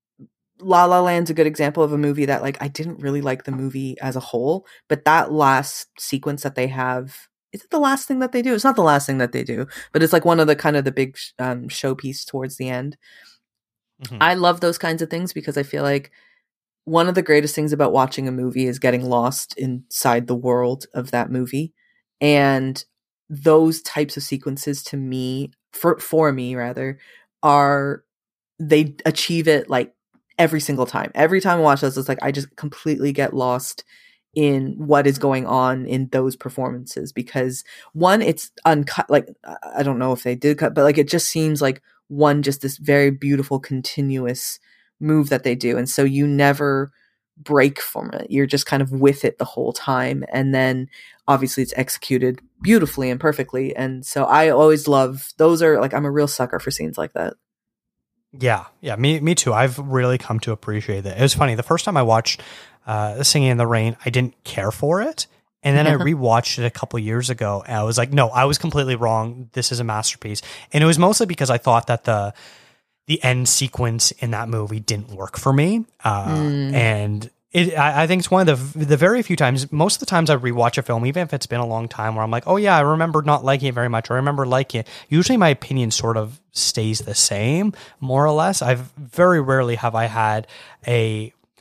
La La Land's a good example of a movie that like, I didn't really like the movie as a whole, but that last sequence that they have, is it the last thing that they do? It's not the last thing that they do, but it's like one of the kind of the big um, showpiece towards the end. Mm-hmm. I love those kinds of things because I feel like one of the greatest things about watching a movie is getting lost inside the world of that movie. And those types of sequences to me, for, for me rather, are, they achieve it like every single time. Every time I watch those, it's like, I just completely get lost in what is going on in those performances, because one, it's uncut. Like, I don't know if they did cut, but like, it just seems like one, just this very beautiful, continuous move that they do, and so you never break from it. You're just kind of with it the whole time, and then obviously it's executed beautifully and perfectly. And so I always love those. Are like, I'm a real sucker for scenes like that. Yeah, yeah, me me too. I've really come to appreciate that. It was funny, the first time I watched uh, Singing in the Rain, I didn't care for it. And then I rewatched it a couple years ago, and I was like, no, I was completely wrong. This is a masterpiece. And it was mostly because I thought that the the end sequence in that movie didn't work for me. Uh, mm. And it, I, I think it's one of the the very few times, most of the times I rewatch a film, even if it's been a long time, where I'm like, oh yeah, I remember not liking it very much, or I remember liking it. Usually my opinion sort of stays the same, more or less. I've very rarely have I had a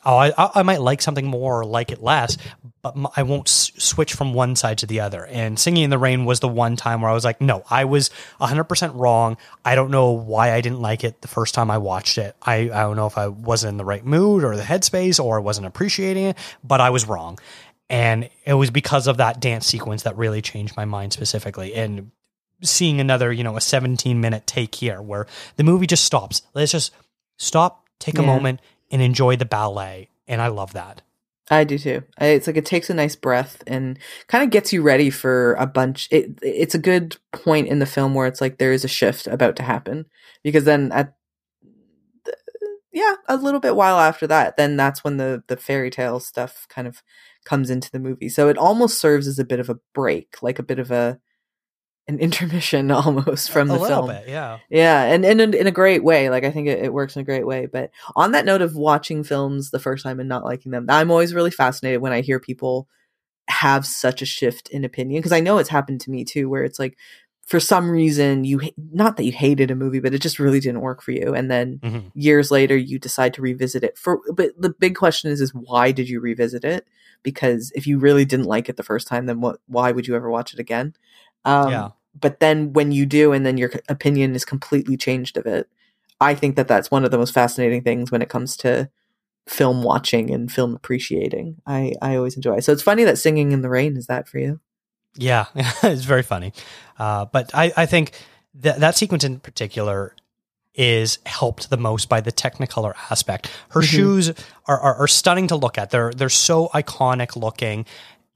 oh, I, I might like something more or like it less, but I won't s- switch from one side to the other. And Singing in the Rain was the one time where I was like, no, I was one hundred percent wrong. I don't know why I didn't like it the first time I watched it. I, I don't know if I wasn't in the right mood or the headspace or wasn't appreciating it, but I was wrong. And it was because of that dance sequence that really changed my mind specifically. And seeing another, you know, a seventeen minute take here where the movie just stops. Let's just stop, take a Yeah. moment, and enjoy the ballet. And I love that. I do too. I- It's like it takes a nice breath and kind of gets you ready for a bunch. It, it's a good point in the film where it's like there is a shift about to happen, because then at yeah, a little bit while after that, then that's when the the fairy tale stuff kind of comes into the movie. So it almost serves as a bit of a break, like a bit of a an intermission almost from a the little film. bit, yeah. Yeah, and, and in, in a great way. Like, I think it, it works in a great way. But on that note of watching films the first time and not liking them, I'm always really fascinated when I hear people have such a shift in opinion, because I know it's happened to me too, where it's like, for some reason, you not that you hated a movie, but it just really didn't work for you. And then Mm-hmm. years later, you decide to revisit it. For But the big question is, is why did you revisit it? Because if you really didn't like it the first time, then what? Why would you ever watch it again? Um, Yeah. But then when you do, and then your opinion is completely changed of it, I think that that's one of the most fascinating things when it comes to film watching and film appreciating. I, I always enjoy it. So it's funny that Singing in the Rain is that for you. Yeah, it's very funny. Uh, but I, I think that that sequence in particular is helped the most by the Technicolor aspect. Her Mhm. shoes are, are, are stunning to look at. They're, they're so iconic looking,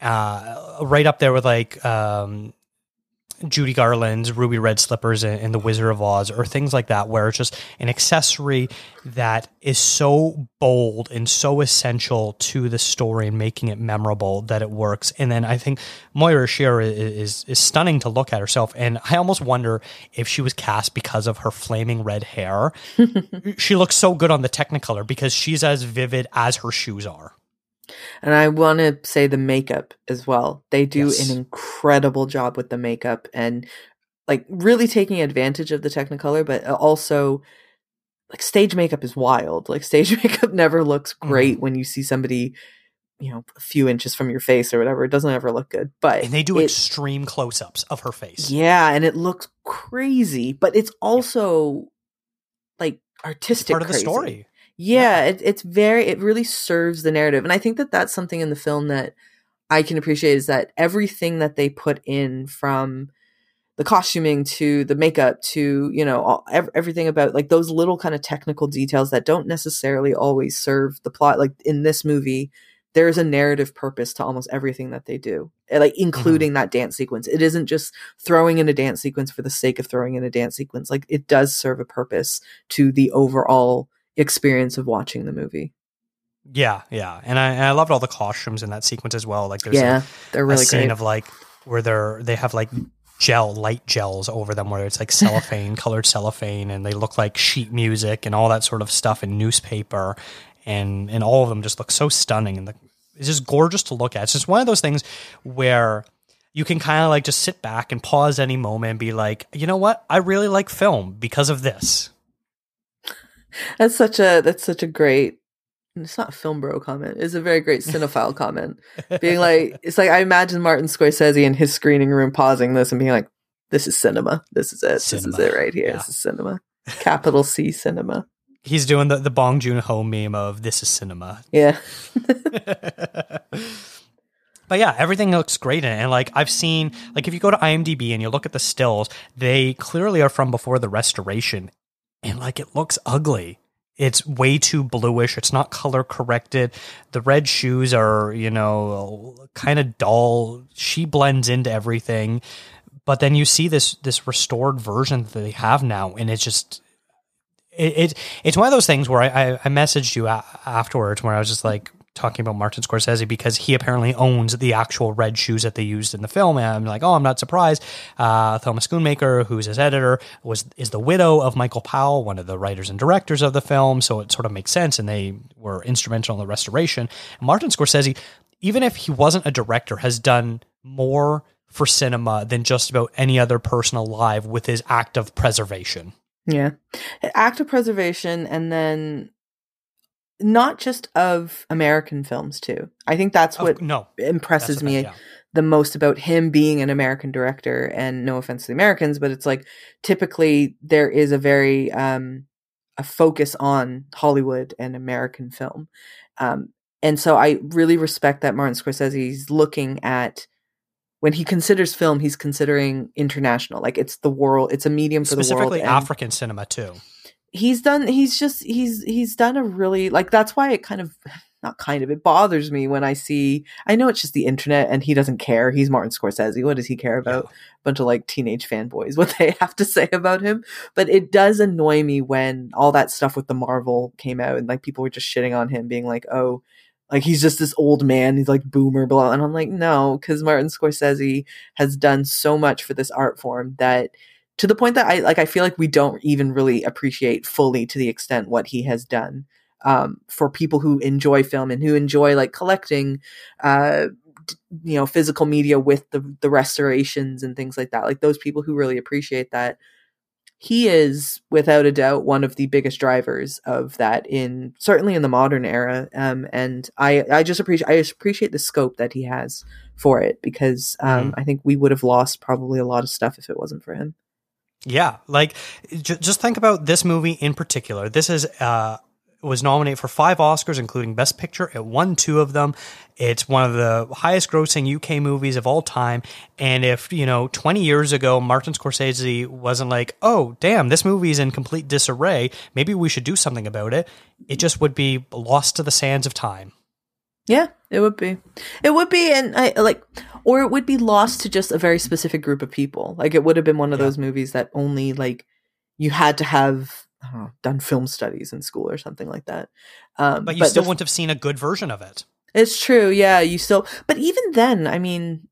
uh, right up there with like, um, Judy Garland's ruby red slippers in, in The Wizard of Oz, or things like that, where it's just an accessory that is so bold and so essential to the story and making it memorable that it works. And then I think Moira Shearer is, is is stunning to look at herself, and I almost wonder if she was cast because of her flaming red hair. She looks so good on the Technicolor because she's as vivid as her shoes are. And I want to say the makeup as well. They do Yes. an incredible job with the makeup, and like really taking advantage of the Technicolor, but also like stage makeup is wild. Like stage makeup never looks great when you see somebody, you know, a few inches from your face or whatever. It doesn't ever look good, but And they do it, extreme close-ups of her face. yeah, and it looks crazy, but it's also like artistic Part of the crazy. story. Yeah, it, it's very, it really serves the narrative. And I think that that's something in the film that I can appreciate, is that everything that they put in, from the costuming to the makeup to, you know, all, ev- everything about like those little kind of technical details that don't necessarily always serve the plot. Like in this movie, there's a narrative purpose to almost everything that they do, like including that dance sequence. It isn't just throwing in a dance sequence for the sake of throwing in a dance sequence. Like it does serve a purpose to the overall experience of watching the movie. Yeah, yeah, and I and I loved all the costumes in that sequence as well. Like there's Yeah, a, they're a really scene great. of like where they're they have like gel light gels over them, where it's like cellophane, colored cellophane, and they look like sheet music and all that sort of stuff in newspaper, and and all of them just look so stunning, and the, it's just gorgeous to look at. It's just one of those things where you can kind of like just sit back and pause any moment and be like, you know what, I really like film because of this. That's such a that's such a great. It's not a film bro comment. It's a very great cinephile comment. Being like, it's like I imagine Martin Scorsese in his screening room pausing this and being like, "This is cinema. This is it. Cinema. This is it right here. Yeah. This is cinema. Capital C cinema." He's doing the the Bong Joon-ho meme of "This is cinema." Yeah. But yeah, everything looks great in it. And like I've seen, like if you go to IMDb and you look at the stills, they clearly are from before the restoration. And like it looks ugly. It's way too bluish. It's not color corrected. The red shoes are, you know, kind of dull. She blends into everything. But then you see this this restored version that they have now, and it's just it, it it's one of those things where I I, I messaged you a- afterwards where I was just like talking about Martin Scorsese, because he apparently owns the actual red shoes that they used in the film. And I'm like, oh, I'm not surprised. Uh, Thelma Schoonmaker, who's his editor, was is the widow of Michael Powell, one of the writers and directors of the film. So it sort of makes sense. And they were instrumental in the restoration. And Martin Scorsese, even if he wasn't a director, has done more for cinema than just about any other person alive with his act of preservation. Yeah. Act of preservation, and then not just of American films too. I think that's what of, no, impresses that's the me thing, yeah. the most about him being an American director. And no offense to the Americans, but it's like typically there is a very um, a focus on Hollywood and American film. Um, and so I really respect that Martin Scorsese is looking at, when he considers film, he's considering international. Like it's the world, it's a medium for the world. Specifically African cinema too. He's done, he's just, he's, he's done a really, like, that's why it kind of, not kind of, it bothers me when I see, I know it's just the internet and he doesn't care. He's Martin Scorsese. What does he care about? Yeah. A bunch of like teenage fanboys, what they have to say about him. But it does annoy me when all that stuff with the Marvel came out and like people were just shitting on him being like, oh, like he's just this old man. He's like boomer, blah. And I'm like, no, because Martin Scorsese has done so much for this art form that, to the point that I like, I feel like we don't even really appreciate fully to the extent what he has done um, for people who enjoy film and who enjoy like collecting, uh, you know, physical media with the the restorations and things like that. Like those people who really appreciate that. He is without a doubt one of the biggest drivers of that in certainly in the modern era. Um, and I, I just appreciate, I just appreciate the scope that he has for it because um, mm-hmm. I think we would have lost probably a lot of stuff if it wasn't for him. Yeah, like j- just think about this movie in particular. This is uh, was nominated for five Oscars, including Best Picture. It won two of them. It's one of the highest grossing U K movies of all time. And if, you know, twenty years ago, Martin Scorsese wasn't like, oh, damn, this movie is in complete disarray, maybe we should do something about it, it just would be lost to the sands of time. Yeah, it would be. It would be, and I like, or it would be lost to just a very specific group of people. Like it would have been one of yeah. those movies that only like you had to have I don't know, done film studies in school or something like that. Um, but you but still the, wouldn't have seen a good version of it. It's true, yeah. You still, but even then, I mean,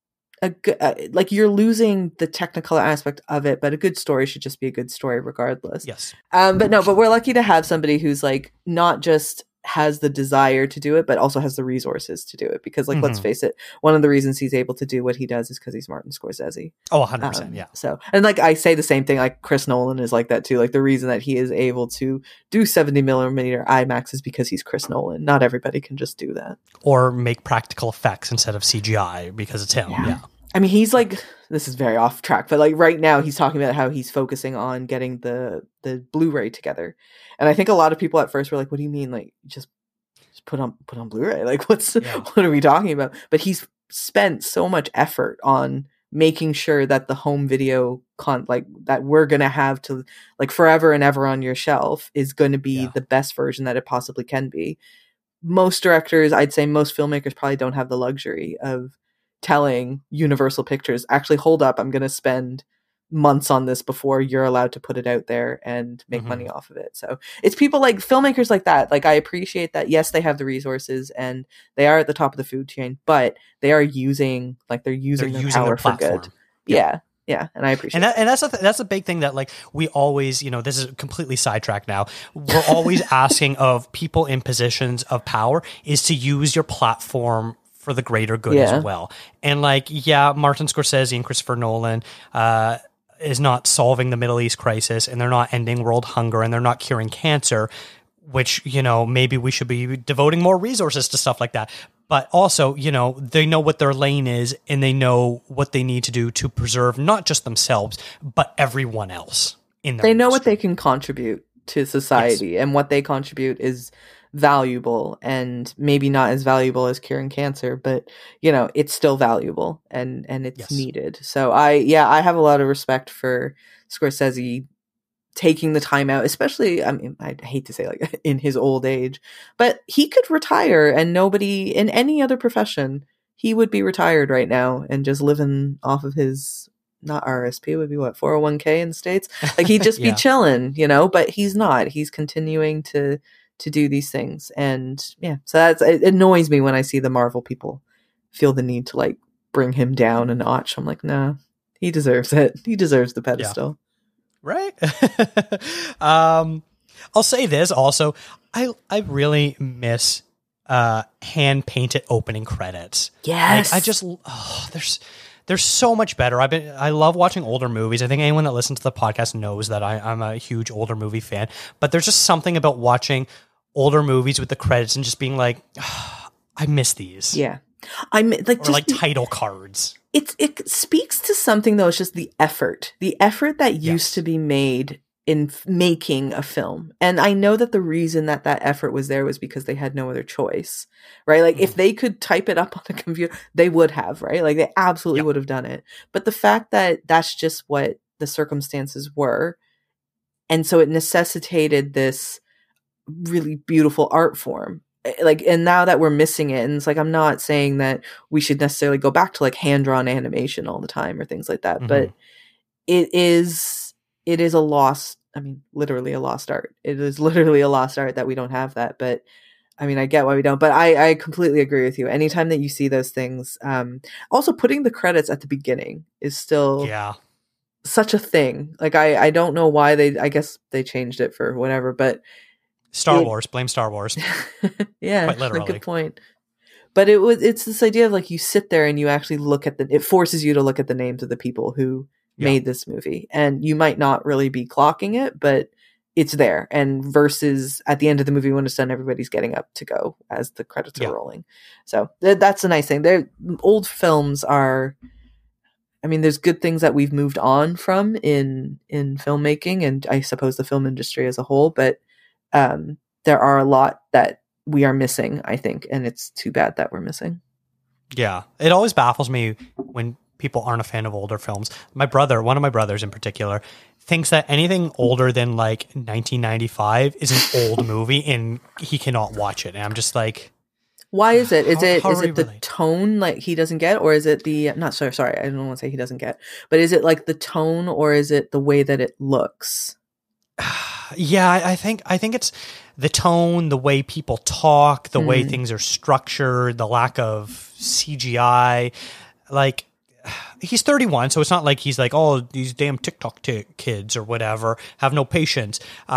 a uh, like you're losing the technical aspect of it. But a good story should just be a good story, regardless. Yes. Um, but no, but we're lucky to have somebody who's like not just has the desire to do it, but also has the resources to do it. Because like, mm-hmm. let's face it, one of the reasons he's able to do what he does is because he's Martin Scorsese. Oh, one hundred percent, um, yeah. So, and like I say the same thing, like Chris Nolan is like that too. Like the reason that he is able to do seventy millimeter IMAX is because he's Chris Nolan. Not everybody can just do that. Or make practical effects instead of C G I because it's him, yeah. yeah. I mean, he's like, this is very off track, but like right now he's talking about how he's focusing on getting the, the Blu-ray together. And I think a lot of people at first were like, what do you mean? Like just, just put on, put on Blu-ray. Like what's, yeah. what are we talking about? But he's spent so much effort on making sure that the home video con like that we're going to have to like forever and ever on your shelf is going to be yeah. the best version that it possibly can be. Most directors, I'd say most filmmakers probably don't have the luxury of telling Universal Pictures, actually hold up, I'm going to spend months on this before you're allowed to put it out there and make mm-hmm. money off of it. So it's people like filmmakers like that. Like I appreciate that. Yes, they have the resources and they are at the top of the food chain, but they are using like they're using, they're their using power their for good. Yeah. yeah. Yeah, and I appreciate and that, that. And that's a th- that's a big thing that like we always, you know, this is completely sidetracked now. We're always asking of people in positions of power is to use your platform for the greater good yeah. as well. And like, yeah, Martin Scorsese and Christopher Nolan uh, is not solving the Middle East crisis, and they're not ending world hunger, and they're not curing cancer, which, you know, maybe we should be devoting more resources to stuff like that. But also, you know, they know what their lane is, and they know what they need to do to preserve not just themselves, but everyone else in their They know industry. what they can contribute to society, yes. and what they contribute is valuable, and maybe not as valuable as curing cancer, but you know, it's still valuable and and it's yes. needed. So I yeah, I have a lot of respect for Scorsese taking the time out, especially, I mean, I hate to say like in his old age, but he could retire and nobody in any other profession, he would be retired right now and just living off of his, not R S P, would be what, four oh one k in the States? Like he'd just yeah. be chilling, you know, but he's not. He's continuing to to do these things. And yeah, so that's, it annoys me when I see the Marvel people feel the need to like bring him down a notch. I'm like, nah, he deserves it. He deserves the pedestal. Yeah. Right. um, I'll say this also. I I really miss uh, hand painted opening credits. Yes. Like, I just oh, there's there's so much better. I've been I love watching older movies. I think anyone that listens to the podcast knows that I, I'm a huge older movie fan. But there's just something about watching older movies with the credits and just being like, oh, I miss these. Yeah. I'm like, or just like the, title cards. It's, it speaks to something though. It's just the effort, the effort that used Yes. to be made in f- making a film. And I know that the reason that that effort was there was because they had no other choice, right? Like mm. if they could type it up on a computer, they would have, right? Like they absolutely yep. would have done it. But the fact that that's just what the circumstances were. And so it necessitated this really beautiful art form. Like, and now that we're missing it, and it's like, I'm not saying that we should necessarily go back to like hand-drawn animation all the time or things like that, mm-hmm. but it is, it is a lost, I mean, literally a lost art. It is literally a lost art that we don't have that, but I mean, I get why we don't, but I, I completely agree with you. Anytime that you see those things, um, also putting the credits at the beginning is still yeah. such a thing. Like, I, I don't know why they, I guess they changed it for whatever, but Star it, Wars, blame Star Wars. yeah, quite literally. Good point. But it was, it's this idea of like, you sit there and you actually look at the, it forces you to look at the names of the people who yeah. made this movie, and you might not really be clocking it, but it's there. And versus at the end of the movie when it's done, everybody's getting up to go as the credits yeah. are rolling. So th- that's a nice thing. They're, old films are, I mean, there's good things that we've moved on from in in filmmaking, and I suppose the film industry as a whole, but um, there are a lot that we are missing, I think, and it's too bad that we're missing. Yeah, it always baffles me when people aren't a fan of older films. My brother, one of my brothers in particular, thinks that anything older than like nineteen ninety-five is an old movie and he cannot watch it. And I'm just like, why is it? Is how, it how is it the relate? tone like he doesn't get, or is it the not sorry sorry I don't want to say he doesn't get, but is it like the tone, or is it the way that it looks? Yeah, I, I think I think it's the tone, the way people talk, the mm. way things are structured, the lack of C G I. Like, he's thirty-one, so it's not like he's like, oh, these damn TikTok t- kids or whatever have no patience.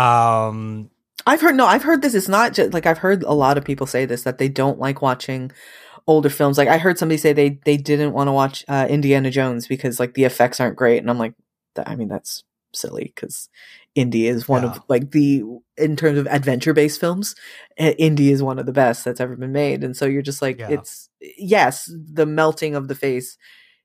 Um, I've heard, no, I've heard this. It's not just like, I've heard a lot of people say this, that they don't like watching older films. Like I heard somebody say they, they didn't want to watch uh, Indiana Jones because like the effects aren't great. And I'm like, that, I mean, that's silly, because Indy is one yeah. of like the, in terms of adventure based films, Indy is one of the best that's ever been made. And so you're just like, yeah. it's, yes, the melting of the face.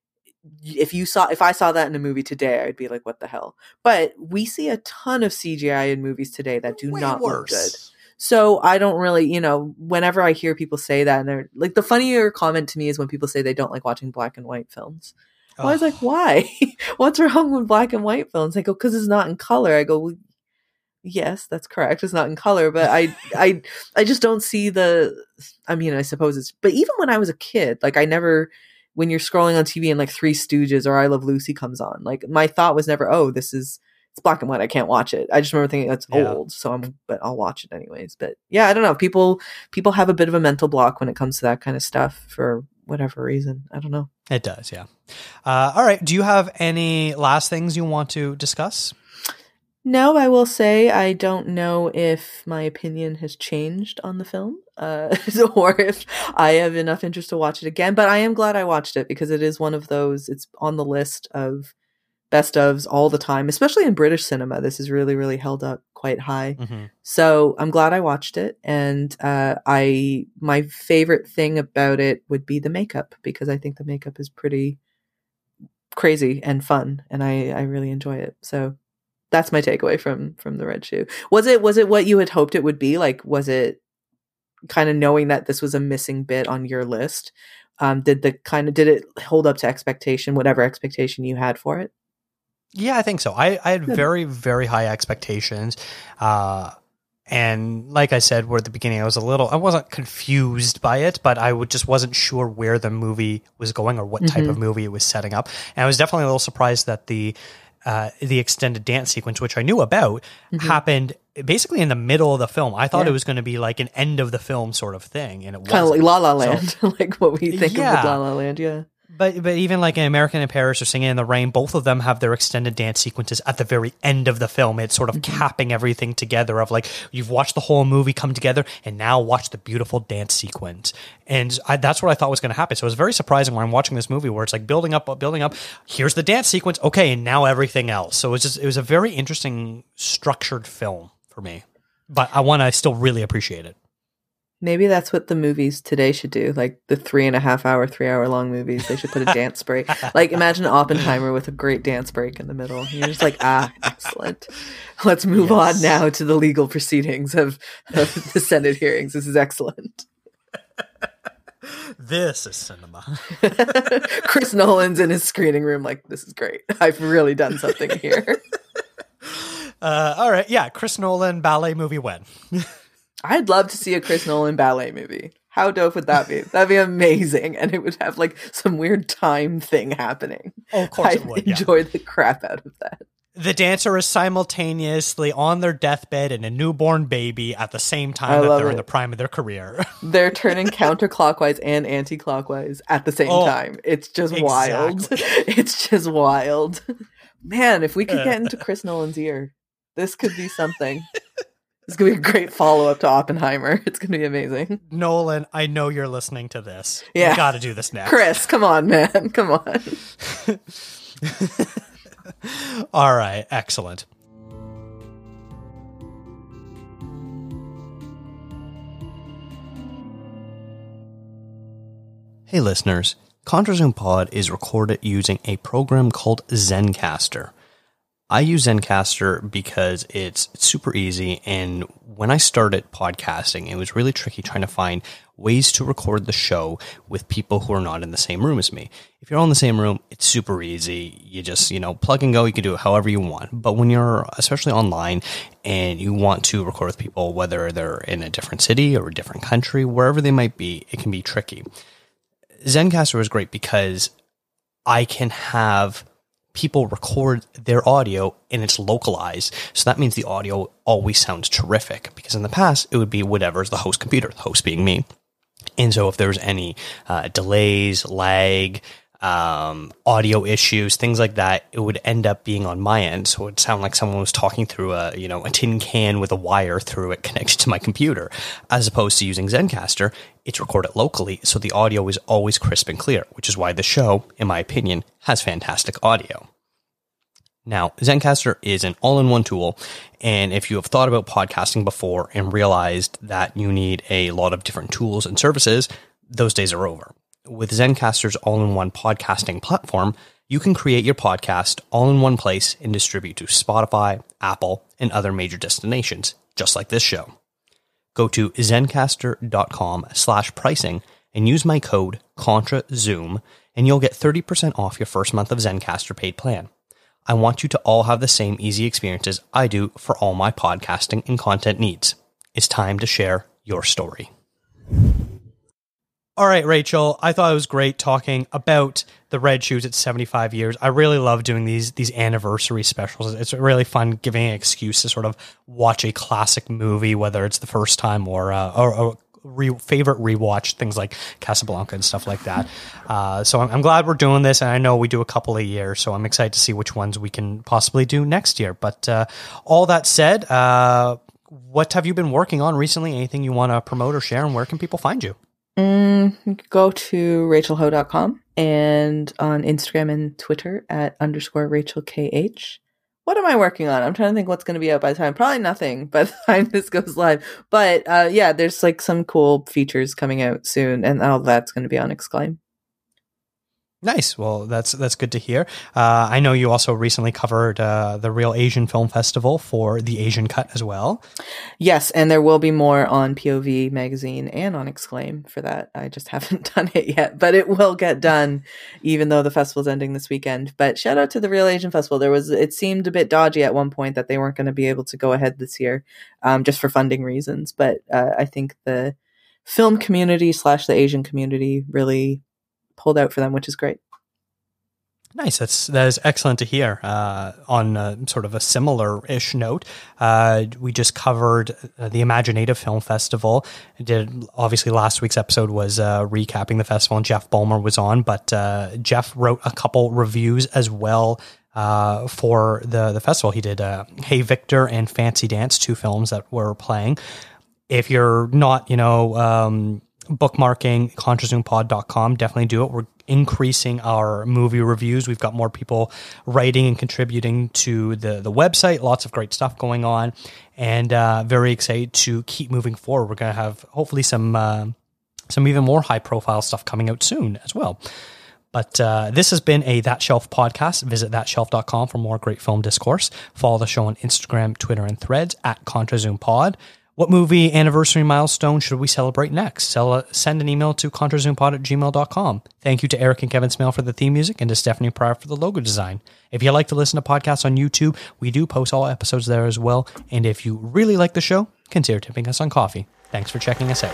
If you saw, if I saw that in a movie today, I'd be like, what the hell? But we see a ton of C G I in movies today that do Way not worse. look good. So I don't really, you know, whenever I hear people say that, and they're like, the funnier comment to me is when people say they don't like watching black and white films. Oh. I was like, why? What's wrong with black and white films? I go, because it's not in color. I go, well, yes, that's correct. It's not in color, but I, I, I just don't see the, I mean, I suppose it's, but even when I was a kid, like I never, when you're scrolling on T V and like Three Stooges or I Love Lucy comes on, like my thought was never, oh, this is, it's black and white, I can't watch it. I just remember thinking that's yeah. old, so I'm, but I'll watch it anyways. But yeah, I don't know. People, people have a bit of a mental block when it comes to that kind of stuff for whatever reason. I don't know. It does, yeah. Uh, all right. Do you have any last things you want to discuss? No, I will say I don't know if my opinion has changed on the film, uh, or if I have enough interest to watch it again. But I am glad I watched it, because it is one of those, it's on the list of best ofs all the time, especially in British cinema. This is really, really held up quite high. Mm-hmm. So I'm glad I watched it. And uh, I, my favorite thing about it would be the makeup, because I think the makeup is pretty crazy and fun, and I, I really enjoy it. So that's my takeaway from from the Red Shoe. Was it was it what you had hoped it would be? Like, was it kind of knowing that this was a missing bit on your list? Um, did the kind of did it hold up to expectation, whatever expectation you had for it? Yeah, I think so. I, I had Good. very, very high expectations. Uh, and like I said, we're at the beginning, I was a little, I wasn't confused by it, but I would, just wasn't sure where the movie was going or what type mm-hmm. of movie it was setting up. And I was definitely a little surprised that the Uh, the extended dance sequence, which I knew about, mm-hmm. happened basically in the middle of the film. I thought yeah. it was going to be like an end of the film sort of thing, and it was kind of like La La Land, so, like what we think yeah. of with La La Land. Yeah, but but even like in American in Paris or Singing in the Rain, both of them have their extended dance sequences at the very end of the film. It's sort of mm-hmm. capping everything together. Of like, you've watched the whole movie come together, and now watch the beautiful dance sequence. And I, that's what I thought was going to happen. So it was very surprising when I'm watching this movie, where it's like building up, building up. Here's the dance sequence, okay, and now everything else. So it was just, it was a very interesting, structured film for me. but I want to still really appreciate it. Maybe that's what the movies today should do. Like the three and a half hour, three hour long movies, they should put a dance break. Like imagine Oppenheimer with a great dance break in the middle. You're just like, ah, excellent. Let's move yes. on now to the legal proceedings of, of the Senate hearings. This is excellent. This is cinema. Chris Nolan's in his screening room like, this is great. I've really done something here. Uh, all right. Yeah. Chris Nolan ballet movie when? I'd love to see a Chris Nolan ballet movie. How dope would that be? That'd be amazing. And it would have like some weird time thing happening. Oh, of course I'd it would. enjoy Yeah. the crap out of that. The dancer is simultaneously on their deathbed and a newborn baby at the same I time that love they're it. in the prime of their career. They're turning counterclockwise and anti-clockwise at the same Oh, time. It's just wild. exactly. It's just wild. Man, if we could get into Chris Nolan's ear, this could be something. It's going to be a great follow-up to Oppenheimer. It's going to be amazing. Nolan, I know you're listening to this. Yeah. You got to do this next. Chris, come on, man. Come on. All right. Excellent. Hey, listeners. ContraZoom Pod is recorded using a program called Zencastr. I use Zencastr because it's super easy, and when I started podcasting, it was really tricky trying to find ways to record the show with people who are not in the same room as me. If you're all in the same room, it's super easy. You just, you know, plug and go. You can do it however you want. But when you're especially online and you want to record with people, whether they're in a different city or a different country, wherever they might be, it can be tricky. Zencastr is great because I can have people record their audio and it's localized. So that means the audio always sounds terrific, because in the past it would be whatever's the host computer, the host being me. And so if there's any uh, delays, lag, um, audio issues, things like that, it would end up being on my end. So it would sound like someone was talking through a, you know, a tin can with a wire through it connected to my computer, as opposed to using Zencastr. It's recorded locally, so the audio is always crisp and clear, which is why the show, in my opinion, has fantastic audio. Now, Zencastr is an all-in-one tool, and if you have thought about podcasting before and realized that you need a lot of different tools and services, those days are over. With Zencastr's all-in-one podcasting platform, you can create your podcast all in one place and distribute to Spotify, Apple, and other major destinations, just like this show. Go to zencastr.com slash pricing and use my code ContraZoom, and you'll get thirty percent off your first month of Zencastr paid plan. I want you to all have the same easy experiences I do for all my podcasting and content needs. It's time to share your story. All right, Rachel, I thought it was great talking about the Red Shoes at seventy-five years. I really love doing these these anniversary specials. It's really fun giving an excuse to sort of watch a classic movie, whether it's the first time or uh, or, or re- favorite rewatch, things like Casablanca and stuff like that. Uh, so I'm, I'm glad we're doing this, and I know we do a couple a year, so I'm excited to see which ones we can possibly do next year. But uh, all that said, uh, what have you been working on recently? Anything you want to promote or share, and where can people find you? Mm, go to rachel ho dot com and on Instagram and Twitter at underscore Rachel K H. What am I working on? I'm trying to think what's going to be out by the time. Probably nothing by the time this goes live. But uh, yeah, there's like some cool features coming out soon, and all that's going to be on Exclaim. Nice. Well, that's that's good to hear. Uh, I know you also recently covered uh, the Real Asian Film Festival for the Asian Cut as well. Yes, and there will be more on P O V Magazine and on Exclaim for that. I just haven't done it yet, but it will get done, even though the festival's ending this weekend. But shout out to the Real Asian Festival. There was it seemed a bit dodgy at one point that they weren't going to be able to go ahead this year, um, just for funding reasons. But uh, I think the film community slash the Asian community really pulled out for them, which is great. Nice. That's that is excellent to hear. Uh, on a, sort of a similar-ish note, uh, we just covered uh, the Imaginative Film Festival. Did obviously last week's episode was uh, recapping the festival, and Jeff Bulmer was on, but uh, Jeff wrote a couple reviews as well uh, for the the festival. He did uh, Hey Victor and Fancy Dance, two films that were playing. If you're not, you know. Um, bookmarking contra zoom pod dot com, definitely do it. We're increasing our movie reviews. We've got more people writing and contributing to the, the website. Lots of great stuff going on, and uh, very excited to keep moving forward. We're going to have hopefully some uh, some even more high profile stuff coming out soon as well. But uh, this has been a That Shelf podcast. Visit that shelf dot com for more great film discourse. Follow the show on Instagram, Twitter, and Threads at ContraZoomPod. What movie anniversary milestone should we celebrate next? Sell, send an email to contrazoompod at gmail dot com. Thank you to Eric and Kevin Smale for the theme music and to Stephanie Pryor for the logo design. If you like to listen to podcasts on YouTube, we do post all episodes there as well. And if you really like the show, consider tipping us on coffee. Thanks for checking us out.